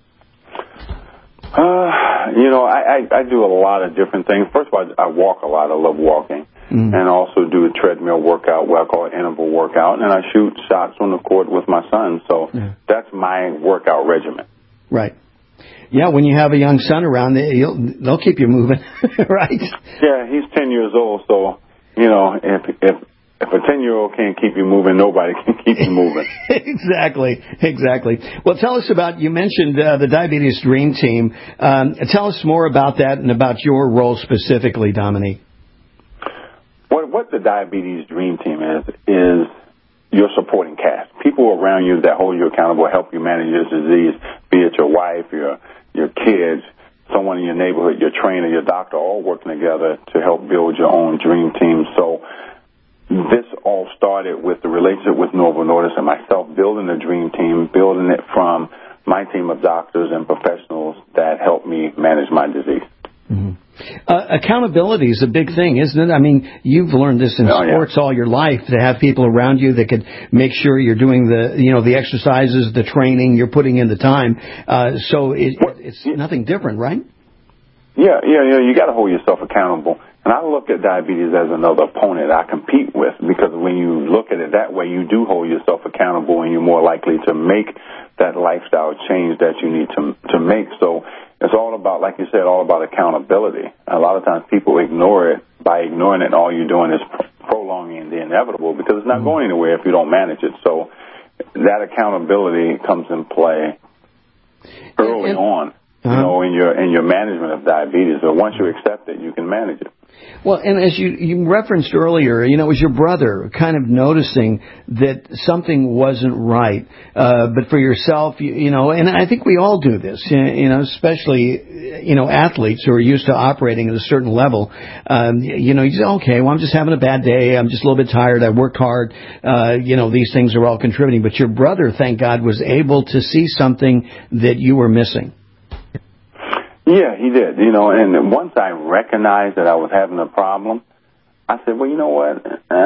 [SPEAKER 18] I do a lot of different things. First of all, I walk a lot. I love walking. And also do a treadmill workout, what I call an interval workout, and I shoot shots on the court with my son. So that's my workout regimen. Right.
[SPEAKER 5] Yeah, when you have a young son around, they'll keep you moving, right?
[SPEAKER 18] Yeah, he's 10 years old, so, if a 10-year-old can't keep you moving, nobody can keep you moving.
[SPEAKER 5] Exactly. Well, tell us about, you mentioned the Diabetes Dream Team. Tell us more about that and about your role specifically, Dominique.
[SPEAKER 18] What the Diabetes Dream Team is your supporting cast. People around you that hold you accountable, help you manage your disease, be it your wife, your kids, someone in your neighborhood, your trainer, your doctor, all working together to help build your own dream team. So this all started with the relationship with Novo Nordisk and myself building a dream team, building it from my team of doctors and professionals that help me manage my disease.
[SPEAKER 5] Accountability is a big thing, isn't it? I mean, you've learned this in sports all your life, to have people around you that could make sure you're doing the exercises, the training, you're putting in the time. So it's nothing different, right?
[SPEAKER 18] Yeah. You got to hold yourself accountable. And I look at diabetes as another opponent I compete with, because when you look at it that way, you do hold yourself accountable and you're more likely to make that lifestyle change that you need to make. So it's all about, like you said, all about accountability. A lot of times people ignore it. By ignoring it, all you're doing is prolonging the inevitable, because it's not going anywhere if you don't manage it. So that accountability comes in play early on, in your management of diabetes. So once you accept it, you can manage it.
[SPEAKER 5] Well, and as you referenced earlier, it was your brother kind of noticing that something wasn't right. But for yourself, and I think we all do this, especially, athletes who are used to operating at a certain level. You say, okay, well, I'm just having a bad day. I'm just a little bit tired. I worked hard. These things are all contributing. But your brother, thank God, was able to see something that you were missing.
[SPEAKER 18] Yeah, he did. And once I recognized that I was having a problem, I said, well, you know what?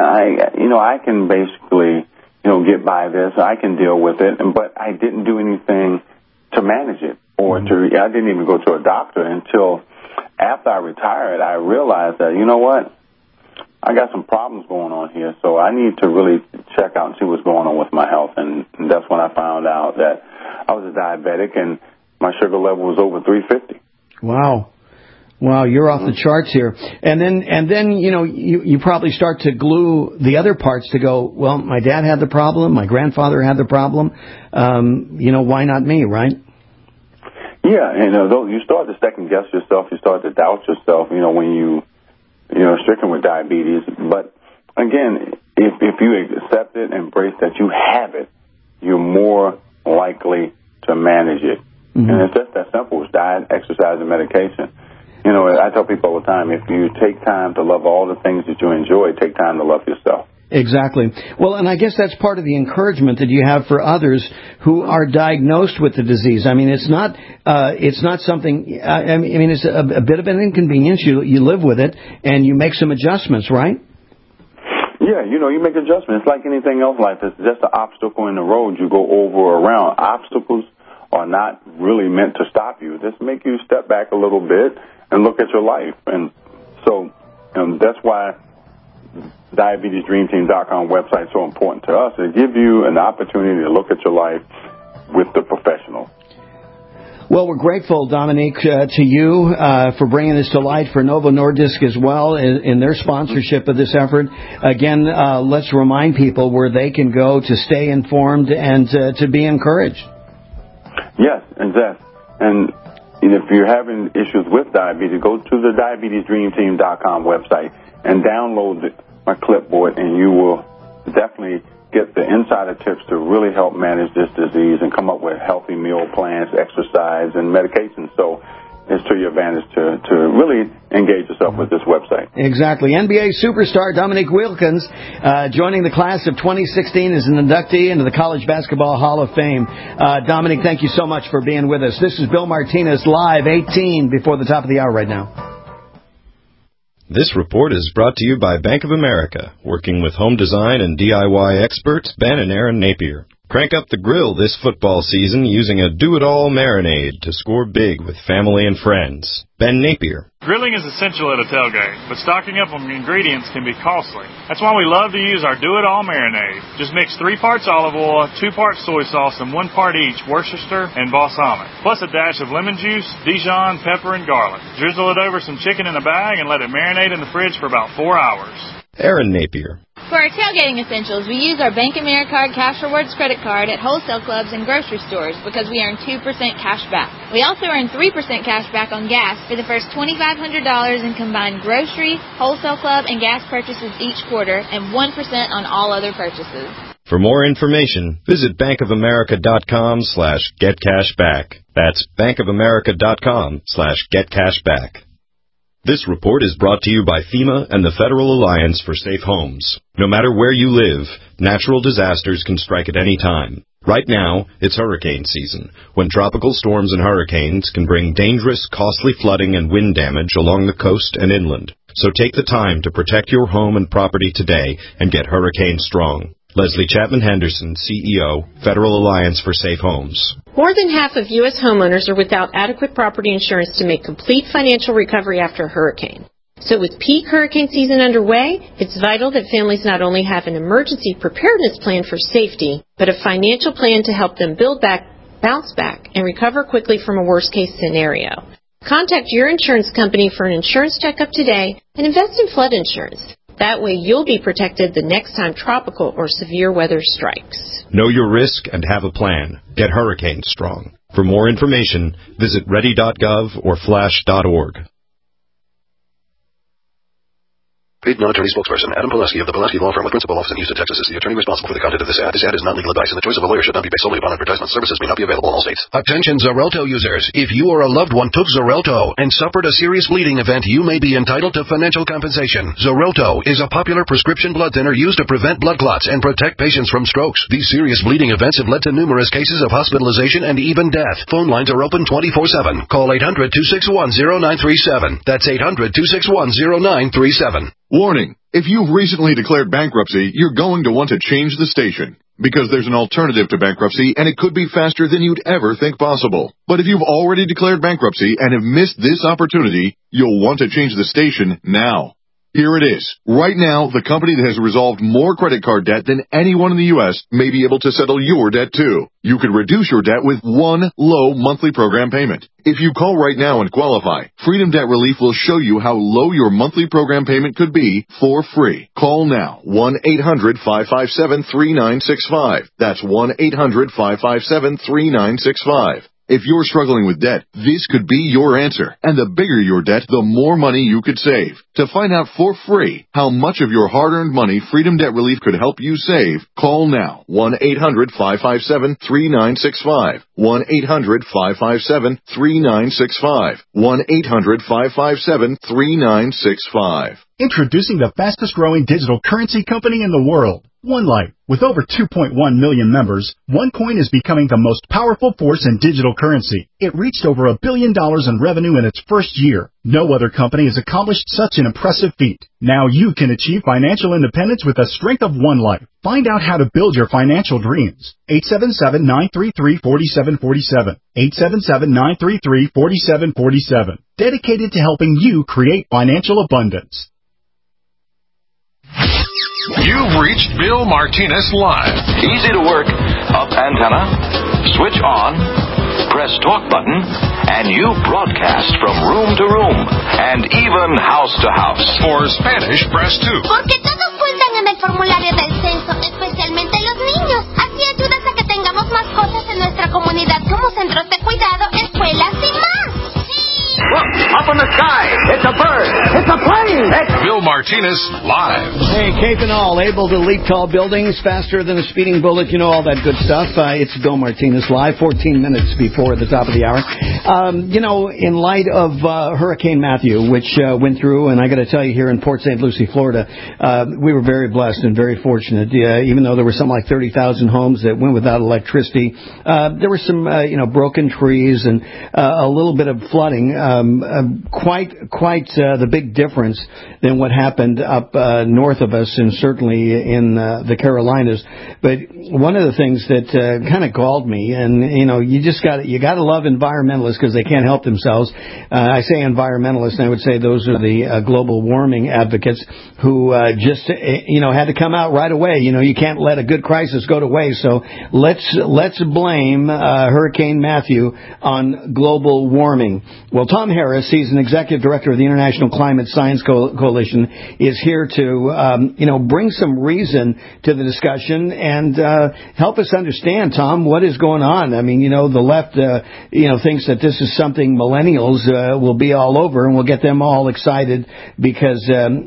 [SPEAKER 18] I can basically, get by this. I can deal with it. But I didn't do anything to manage it, I didn't even go to a doctor until after I retired. I realized that, you know what? I got some problems going on here, so I need to really check out and see what's going on with my health. And that's when I found out that I was a diabetic and my sugar level was over 350.
[SPEAKER 5] Wow, you're off the charts here. And then you probably start to glue the other parts to go, well, my dad had the problem, my grandfather had the problem, why not me, right?
[SPEAKER 18] Yeah, and you start to second guess yourself, you start to doubt yourself, when you're stricken with diabetes. But again, if you accept it, embrace that you have it, you're more likely to manage it. Mm-hmm. And it's just that simple. It's diet, exercise, and medication. I tell people all the time, if you take time to love all the things that you enjoy, take time to love yourself.
[SPEAKER 5] Exactly. Well, and I guess that's part of the encouragement that you have for others who are diagnosed with the disease. I mean, it's not something, it's a bit of an inconvenience. You live with it and you make some adjustments, right?
[SPEAKER 18] Yeah, you make adjustments. It's like anything else in life. It's just an obstacle in the road you go over or around. Obstacles are not really meant to stop you. Just make you step back a little bit and look at your life. And so that's why DiabetesDreamTeam.com website is so important to us. It gives you an opportunity to look at your life with the professional.
[SPEAKER 5] Well, we're grateful, Dominique, to you for bringing this to light, for Novo Nordisk as well in their sponsorship of this effort. Again, let's remind people where they can go to stay informed and to be encouraged.
[SPEAKER 18] Yes, exactly. And if you're having issues with diabetes, go to the DiabetesDreamTeam.com website and download my clipboard, and you will definitely get the insider tips to really help manage this disease and come up with healthy meal plans, exercise, and medication. So it's to your advantage to really engage yourself with this website.
[SPEAKER 5] Exactly. NBA superstar Dominique Wilkins joining the class of 2016 as an inductee into the College Basketball Hall of Fame. Dominique, thank you so much for being with us. This is Bill Martinez, live 18 before the top of the hour right now.
[SPEAKER 19] This report is brought to you by Bank of America, working with home design and DIY experts Ben and Aaron Napier. Crank up the grill this football season using a do-it-all marinade to score big with family and friends. Ben Napier.
[SPEAKER 20] Grilling is essential at a tailgate, but stocking up on ingredients can be costly. That's why we love to use our do-it-all marinade. Just mix 3 parts olive oil, 2 parts soy sauce, and 1 part each Worcester and balsamic, plus a dash of lemon juice, Dijon, pepper, and garlic. Drizzle it over some chicken in a bag and let it marinate in the fridge for about 4 hours.
[SPEAKER 19] Aaron Napier.
[SPEAKER 21] For our tailgating essentials, we use our Bank Americard Cash Rewards credit card at wholesale clubs and grocery stores because we earn 2% cash back. We also earn 3% cash back on gas for the first $2,500 in combined grocery, wholesale club, and gas purchases each quarter, and 1% on all other purchases.
[SPEAKER 19] For more information, visit bankofamerica.com/getcashback. That's bankofamerica.com/getcashback. This report is brought to you by FEMA and the Federal Alliance for Safe Homes. No matter where you live, natural disasters can strike at any time. Right now, it's hurricane season, when tropical storms and hurricanes can bring dangerous, costly flooding and wind damage along the coast and inland. So take the time to protect your home and property today and get hurricane strong. Leslie Chapman Henderson, CEO, Federal Alliance for Safe Homes.
[SPEAKER 22] More than half of U.S. homeowners are without adequate property insurance to make complete financial recovery after a hurricane. So with peak hurricane season underway, it's vital that families not only have an emergency preparedness plan for safety, but a financial plan to help them bounce back, and recover quickly from a worst-case scenario. Contact your insurance company for an insurance checkup today and invest in flood insurance. That way you'll be protected the next time tropical or severe weather strikes.
[SPEAKER 19] Know your risk and have a plan. Get hurricane strong. For more information, visit ready.gov or flash.org.
[SPEAKER 3] Paid non-attorney spokesperson Adam Pulaski of the Pulaski Law Firm with principal office in Houston, Texas is the attorney responsible for the content of this ad. This ad is not legal advice, and the choice of a lawyer should not be based solely upon advertisement. Services may not be available in all states.
[SPEAKER 4] Attention Xarelto users. If you or a loved one took Xarelto and suffered a serious bleeding event, you may be entitled to financial compensation. Xarelto is a popular prescription blood thinner used to prevent blood clots and protect patients from strokes. These serious bleeding events have led to numerous cases of hospitalization and even death. Phone lines are open 24/7. Call 800-261-0937. That's 800-261-0937.
[SPEAKER 23] Warning. If you've recently declared bankruptcy, you're going to want to change the station, because there's an alternative to bankruptcy, and it could be faster than you'd ever think possible. But if you've already declared bankruptcy and have missed this opportunity, you'll want to change the station now. Here it is. Right now, the company that has resolved more credit card debt than anyone in the U.S. may be able to settle your debt too. You could reduce your debt with one low monthly program payment. If you call right now and qualify, Freedom Debt Relief will show you how low your monthly program payment could be for free. Call now. 1-800-557-3965. That's 1-800-557-3965. If you're struggling with debt, this could be your answer. And the bigger your debt, the more money you could save. To find out for free how much of your hard-earned money Freedom Debt Relief could help you save, call now. 1-800-557-3965. 1-800-557-3965. 1-800-557-3965.
[SPEAKER 24] Introducing the fastest growing digital currency company in the world, OneLife. With over 2.1 million members, OneCoin is becoming the most powerful force in digital currency. It reached over $1 billion in revenue in its first year. No other company has accomplished such an impressive feat. Now you can achieve financial independence with the strength of OneLife. Find out how to build your financial dreams. 877-933-4747. 877-933-4747. Dedicated to helping you create financial abundance.
[SPEAKER 2] You've reached Bill Martinez Live.
[SPEAKER 17] Easy to work. Up antenna, switch on, press talk button, and you broadcast from room to room and even house to house.
[SPEAKER 2] For Spanish, press 2.
[SPEAKER 25] Porque todos cuentan en el formulario del censo, especialmente los niños. Así ayudas a que tengamos más cosas en nuestra comunidad como centros de cuidado, escuelas y más.
[SPEAKER 17] Look, up in the sky. It's a bird. It's a plane. It's
[SPEAKER 2] Bill Martinez Live.
[SPEAKER 5] Hey, Cape and all, able to leap tall buildings faster than a speeding bullet, you know, all that good stuff. It's Bill Martinez Live, 14 minutes before the top of the hour. In light of Hurricane Matthew, which went through, and I got to tell you, here in Port St. Lucie, Florida, we were very blessed and very fortunate. Even though there were something like 30,000 homes that went without electricity, there were some, broken trees and a little bit of flooding. Quite the big difference than what happened up north of us, and certainly in the Carolinas. But one of the things that kind of galled me, and you got to love environmentalists because they can't help themselves. I say environmentalists, and I would say those are the global warming advocates who just had to come out right away. You can't let a good crisis go to waste. So let's blame Hurricane Matthew on global warming. Well, Tom Harris, he's an executive director of the International Climate Science Coalition, is here to, bring some reason to the discussion and help us understand, Tom, what is going on. I mean, the left, thinks that this is something millennials will be all over, and we'll get them all excited because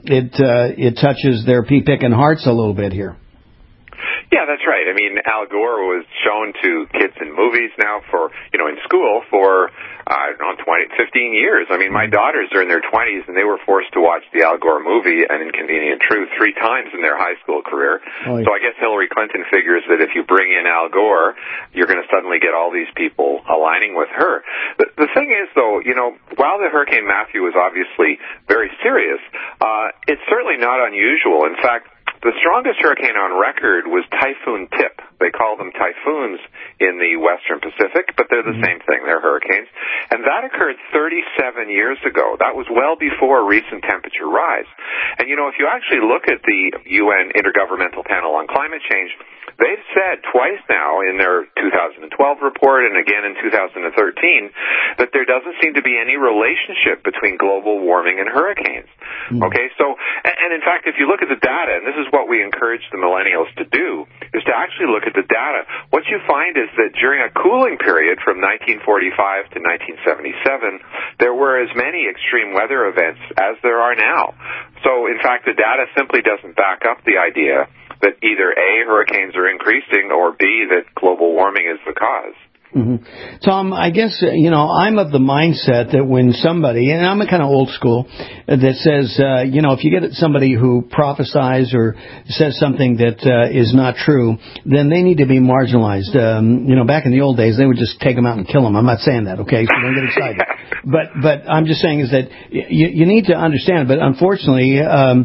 [SPEAKER 5] it touches their pea-picking hearts a little bit here.
[SPEAKER 26] Yeah, that's right. I mean, Al Gore was shown to kids in movies now in school for, 15 years. I mean, my daughters are in their 20s, and they were forced to watch the Al Gore movie, An Inconvenient Truth, 3 times in their high school career. Oh, yeah. So I guess Hillary Clinton figures that if you bring in Al Gore, you're going to suddenly get all these people aligning with her. The thing is, though, while the Hurricane Matthew was obviously very serious, it's certainly not unusual. In fact, the strongest hurricane on record was Typhoon Tip. They call them typhoons in the Western Pacific, but they're the same thing. They're hurricanes. And that occurred 37 years ago. That was well before a recent temperature rise. And, if you actually look at the UN Intergovernmental Panel on Climate Change, they've said twice now in their 2012 report and again in 2013 that there doesn't seem to be any relationship between global warming and hurricanes. Okay, so, and in fact, if you look at the data, and this is what we encourage the millennials to do, is to actually look at the data. What you find is that during a cooling period from 1945 to 1977, there were as many extreme weather events as there are now. So, in fact, the data simply doesn't back up the idea that either A, hurricanes are increasing, or B, that global warming is the cause.
[SPEAKER 5] Mm-hmm. Tom, I guess, I'm of the mindset that when somebody, and I'm a kind of old school, that says, if you get somebody who prophesies or says something that is not true, then they need to be marginalized. Back in the old days, they would just take them out and kill them. I'm not saying that, okay? So don't get excited. But I'm just saying is that you need to understand, but unfortunately,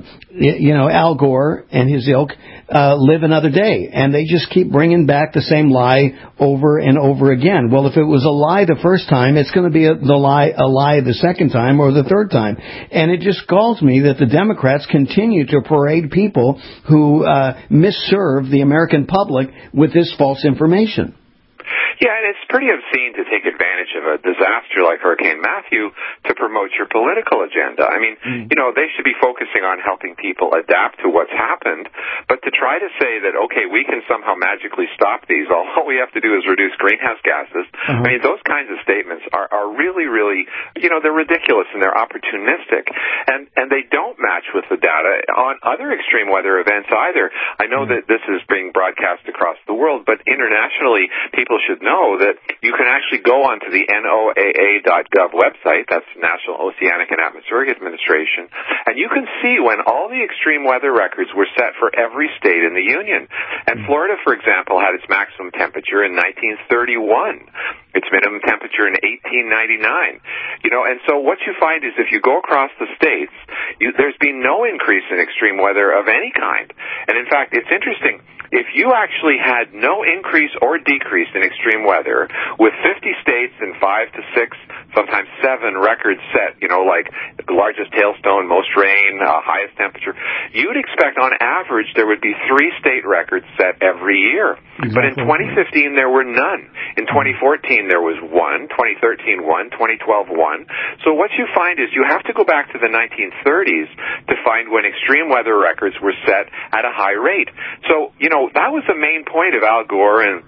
[SPEAKER 5] Al Gore and his ilk live another day, and they just keep bringing back the same lie over and over again. Well, if it was a lie the first time, it's going to be a lie the second time or the third time. And it just galls me that the Democrats continue to parade people who misserve the American public with this false information.
[SPEAKER 26] Yeah, and it's pretty obscene to take advantage of a disaster like Hurricane Matthew to promote your political agenda. I mean, they should be focusing on helping people adapt to what's happened, but to try to say that, okay, we can somehow magically stop these, all we have to do is reduce greenhouse gases. I mean, those kinds of statements are really, really, they're ridiculous and they're opportunistic, and they don't match with the data on other extreme weather events either. I know that this is being broadcast across the world, but internationally, people should know that you can actually go onto the NOAA.gov website, that's National Oceanic and Atmospheric Administration, and you can see when all the extreme weather records were set for every state in the Union. And Florida, for example, had its maximum temperature in 1931, its minimum temperature in 1899. And so what you find is if you go across the states, there's been no increase in extreme weather of any kind. And in fact, it's interesting. If you actually had no increase or decrease in extreme weather, with 50 states and 5 to 6, sometimes 7 records set, like the largest hailstone, most rain, highest temperature, you'd expect on average there would be 3 state records set every year. Exactly. But in 2015 there were none. In 2014 there was 1, 2013 1, 2012 1. So what you find is you have to go back to the 1930s to find when extreme weather records were set at a high rate. So, that was the main point of Al Gore and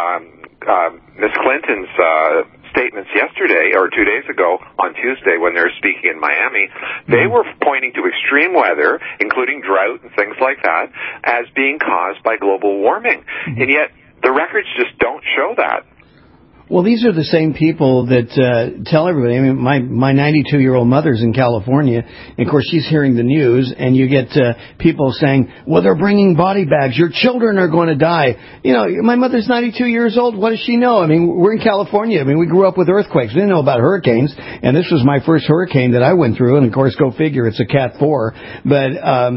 [SPEAKER 26] Ms. Clinton's statements yesterday or 2 days ago on Tuesday when they were speaking in Miami. They were pointing to extreme weather, including drought and things like that, as being caused by global warming. And yet the records just don't show that.
[SPEAKER 5] Well, these are the same people that tell everybody. I mean, my 92-year-old mother's in California, and of course she's hearing the news, and you get people saying, well, they're bringing body bags. Your children are going to die. My mother's 92 years old. What does she know? I mean, we're in California. I mean, we grew up with earthquakes. We didn't know about hurricanes, and this was my first hurricane that I went through, and of course, go figure, it's a Cat 4. But,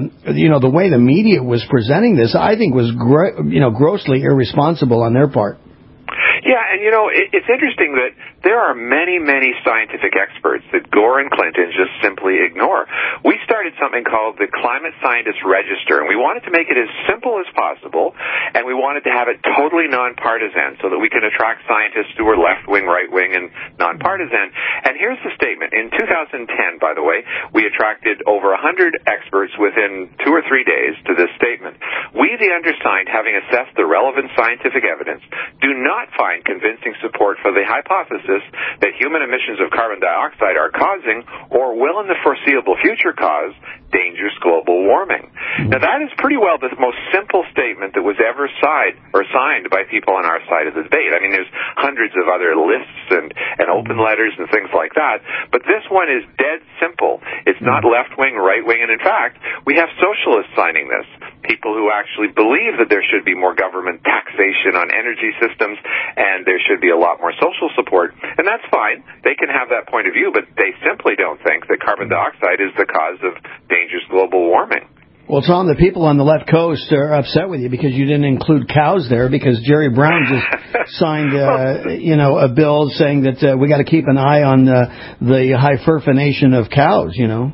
[SPEAKER 5] the way the media was presenting this, I think was, grossly irresponsible on their part.
[SPEAKER 26] Yeah, and it's interesting that there are many, many scientific experts that Gore and Clinton just simply ignore. We started something called the Climate Scientist Register, and we wanted to make it as simple as possible, and we wanted to have it totally nonpartisan so that we can attract scientists who are left-wing, right-wing, and nonpartisan. And here's the statement. In 2010, by the way, we attracted over 100 experts within 2 or 3 days to this statement. We, the undersigned, having assessed the relevant scientific evidence, do not find convincing support for the hypothesis that human emissions of carbon dioxide are causing or will in the foreseeable future cause dangerous global warming. Now that is pretty well the most simple statement that was ever signed by people on our side of the debate. I mean, there's hundreds of other lists and open letters and things like that, but this one is dead simple. It's not left-wing, right-wing, and in fact, we have socialists signing this, people who actually believe that there should be more government taxation on energy systems and there should be a lot more social support, and that's fine. They can have that point of view, but they simply don't think that carbon dioxide is the cause of dangerous global warming.
[SPEAKER 5] Well, Tom, the people on the left coast are upset with you because you didn't include cows there, because Jerry Brown just signed, a bill saying that we got to keep an eye on the hypherphination of cows,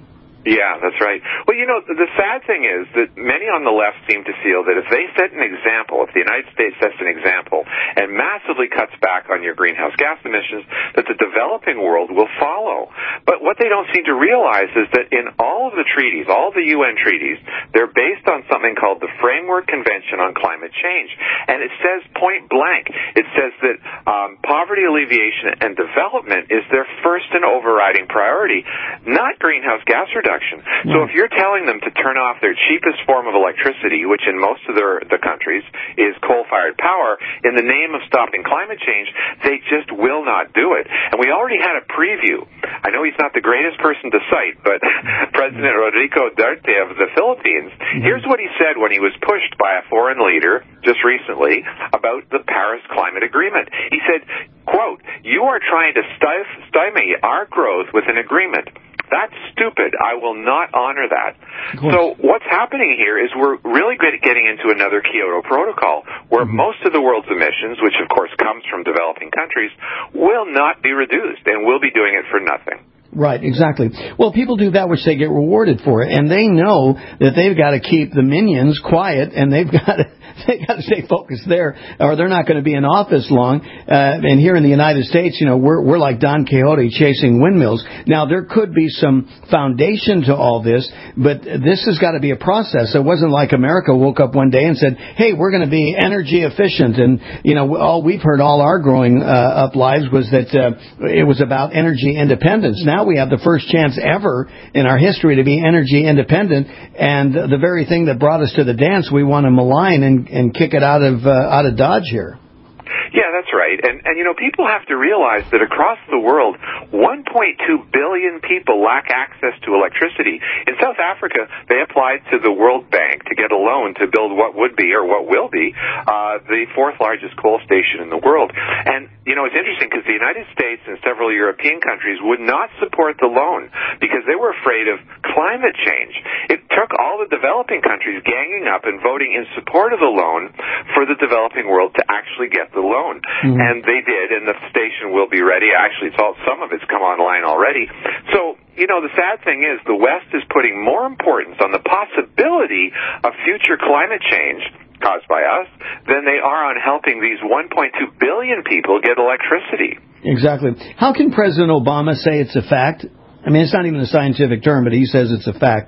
[SPEAKER 26] Yeah, that's right. Well, the sad thing is that many on the left seem to feel that if they set an example, if the United States sets an example and massively cuts back on your greenhouse gas emissions, that the developing world will follow. But what they don't seem to realize is that in all of the treaties, all the UN treaties, they're based on something called the Framework Convention on Climate Change. And it says point blank, it says that poverty alleviation and development is their first and overriding priority, not greenhouse gas reduction. So if you're telling them to turn off their cheapest form of electricity, which in most of the countries is coal-fired power, in the name of stopping climate change, they just will not do it. And we already had a preview. I know he's not the greatest person to cite, but President Rodrigo Duterte of the Philippines, here's what he said when he was pushed by a foreign leader just recently about the Paris Climate Agreement. He said, quote, "You are trying to stymie our growth with an agreement. That's stupid. I will not honor that." So what's happening here is we're really getting into another Kyoto Protocol where most of the world's emissions, which of course comes from developing countries, will not be reduced, and we'll be doing it for nothing.
[SPEAKER 5] Right, exactly. Well, people do that which they get rewarded for, and they know that they've got to keep the minions quiet, and they've got to stay focused there, or they're not going to be in office long. And here in the United States, we're like Don Quixote chasing windmills. Now, there could be some foundation to all this, but this has got to be a process. It wasn't like America woke up one day and said, "Hey, we're going to be energy efficient." And all we've heard all our growing up lives was that it was about energy independence. Now we have the first chance ever in our history to be energy independent, and the very thing that brought us to the dance, we want to malign and kick it out of Dodge here.
[SPEAKER 26] Yeah, that's right. And people have to realize that across the world, 1.2 billion people lack access to electricity. In South Africa, they applied to the World Bank to get a loan to build what would be, or what will be, the fourth largest coal station in the world. And, it's interesting because the United States and several European countries would not support the loan because they were afraid of climate change. It took all the developing countries ganging up and voting in support of the loan for the developing world to actually get the loan. And they did, and the station will be ready. Actually, some of it's come online already. So, the sad thing is the West is putting more importance on the possibility of future climate change caused by us than they are on helping these 1.2 billion people get electricity.
[SPEAKER 5] Exactly. How can President Obama say it's a fact? I mean, it's not even a scientific term, but he says it's a fact.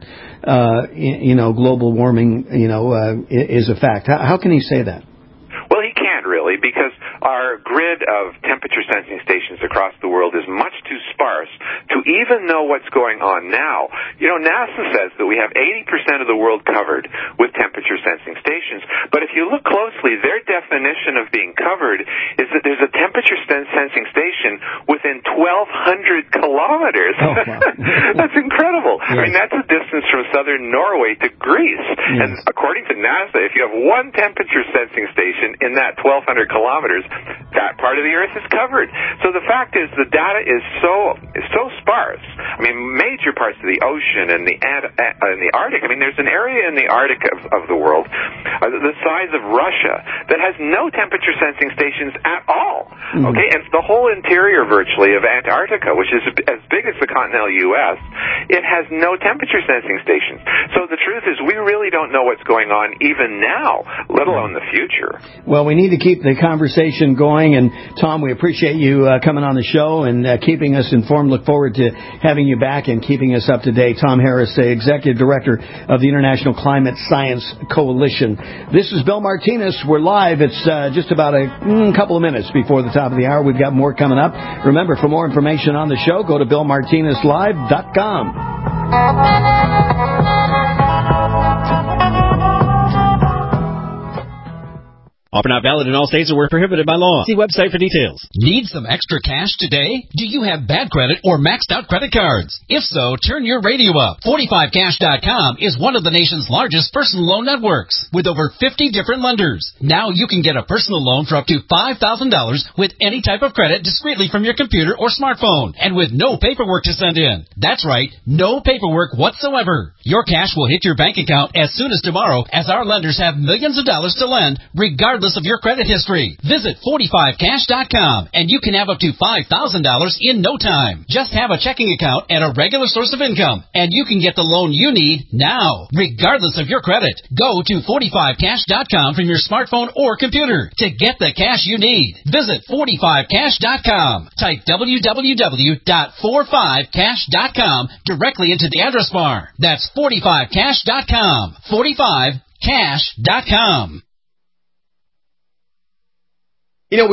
[SPEAKER 5] Global warming, is a fact. How can he say that?
[SPEAKER 26] Well, he can't really, because our grid of temperature sensing stations across the world is much too sparse to even know what's going on now. NASA says that we have 80% of the world covered with temperature sensing stations, but if you look closely, their definition of being covered is that there's a temperature sensing station within 1,200 kilometers. Oh, wow. That's incredible. Yes. I mean, that's a distance from southern Norway to Greece. Yes. And according to NASA, if you have one temperature sensing station in that 1,200 kilometers, that part of the Earth is covered. So the fact is the data is so sparse. I mean, major parts of the ocean and the Arctic. I mean, there's an area in the Arctic of the world the size of Russia that has no temperature sensing stations at all. Okay, and the whole interior virtually of Antarctica, which is as big as the continental U.S., it has no temperature sensing stations. So the truth is we really don't know what's going on even now, let alone the future.
[SPEAKER 5] Well, we need to keep the conversation going, and Tom, we appreciate you coming on the show and keeping us informed. Look forward to having you back and keeping us up to date. Tom Harris, the Executive Director of the International Climate Science Coalition. This is Bill Martinez. We're live. It's just about a couple of minutes before the top of the hour. We've got more coming up. Remember, for more information on the show, go to BillMartinezLive.com.
[SPEAKER 6] Offer not valid in all states or were prohibited by law. See website for details.
[SPEAKER 7] Need some extra cash today? Do you have bad credit or maxed out credit cards? If so, turn your radio up. 45cash.com is one of the nation's largest personal loan networks with over 50 different lenders. Now you can get a personal loan for up to $5,000 with any type of credit discreetly from your computer or smartphone and with no paperwork to send in. That's right, no paperwork whatsoever. Your cash will hit your bank account as soon as tomorrow, as our lenders have millions of dollars to lend regardless regardless of your credit history. Visit 45cash.com and you can have up to $5,000 in no time. Just have a checking account and a regular source of income, and you can get the loan you need now, regardless of your credit. Go to 45cash.com from your smartphone or computer to get the cash you need. Visit 45cash.com. Type www.45cash.com directly into the address bar. That's 45cash.com. 45cash.com.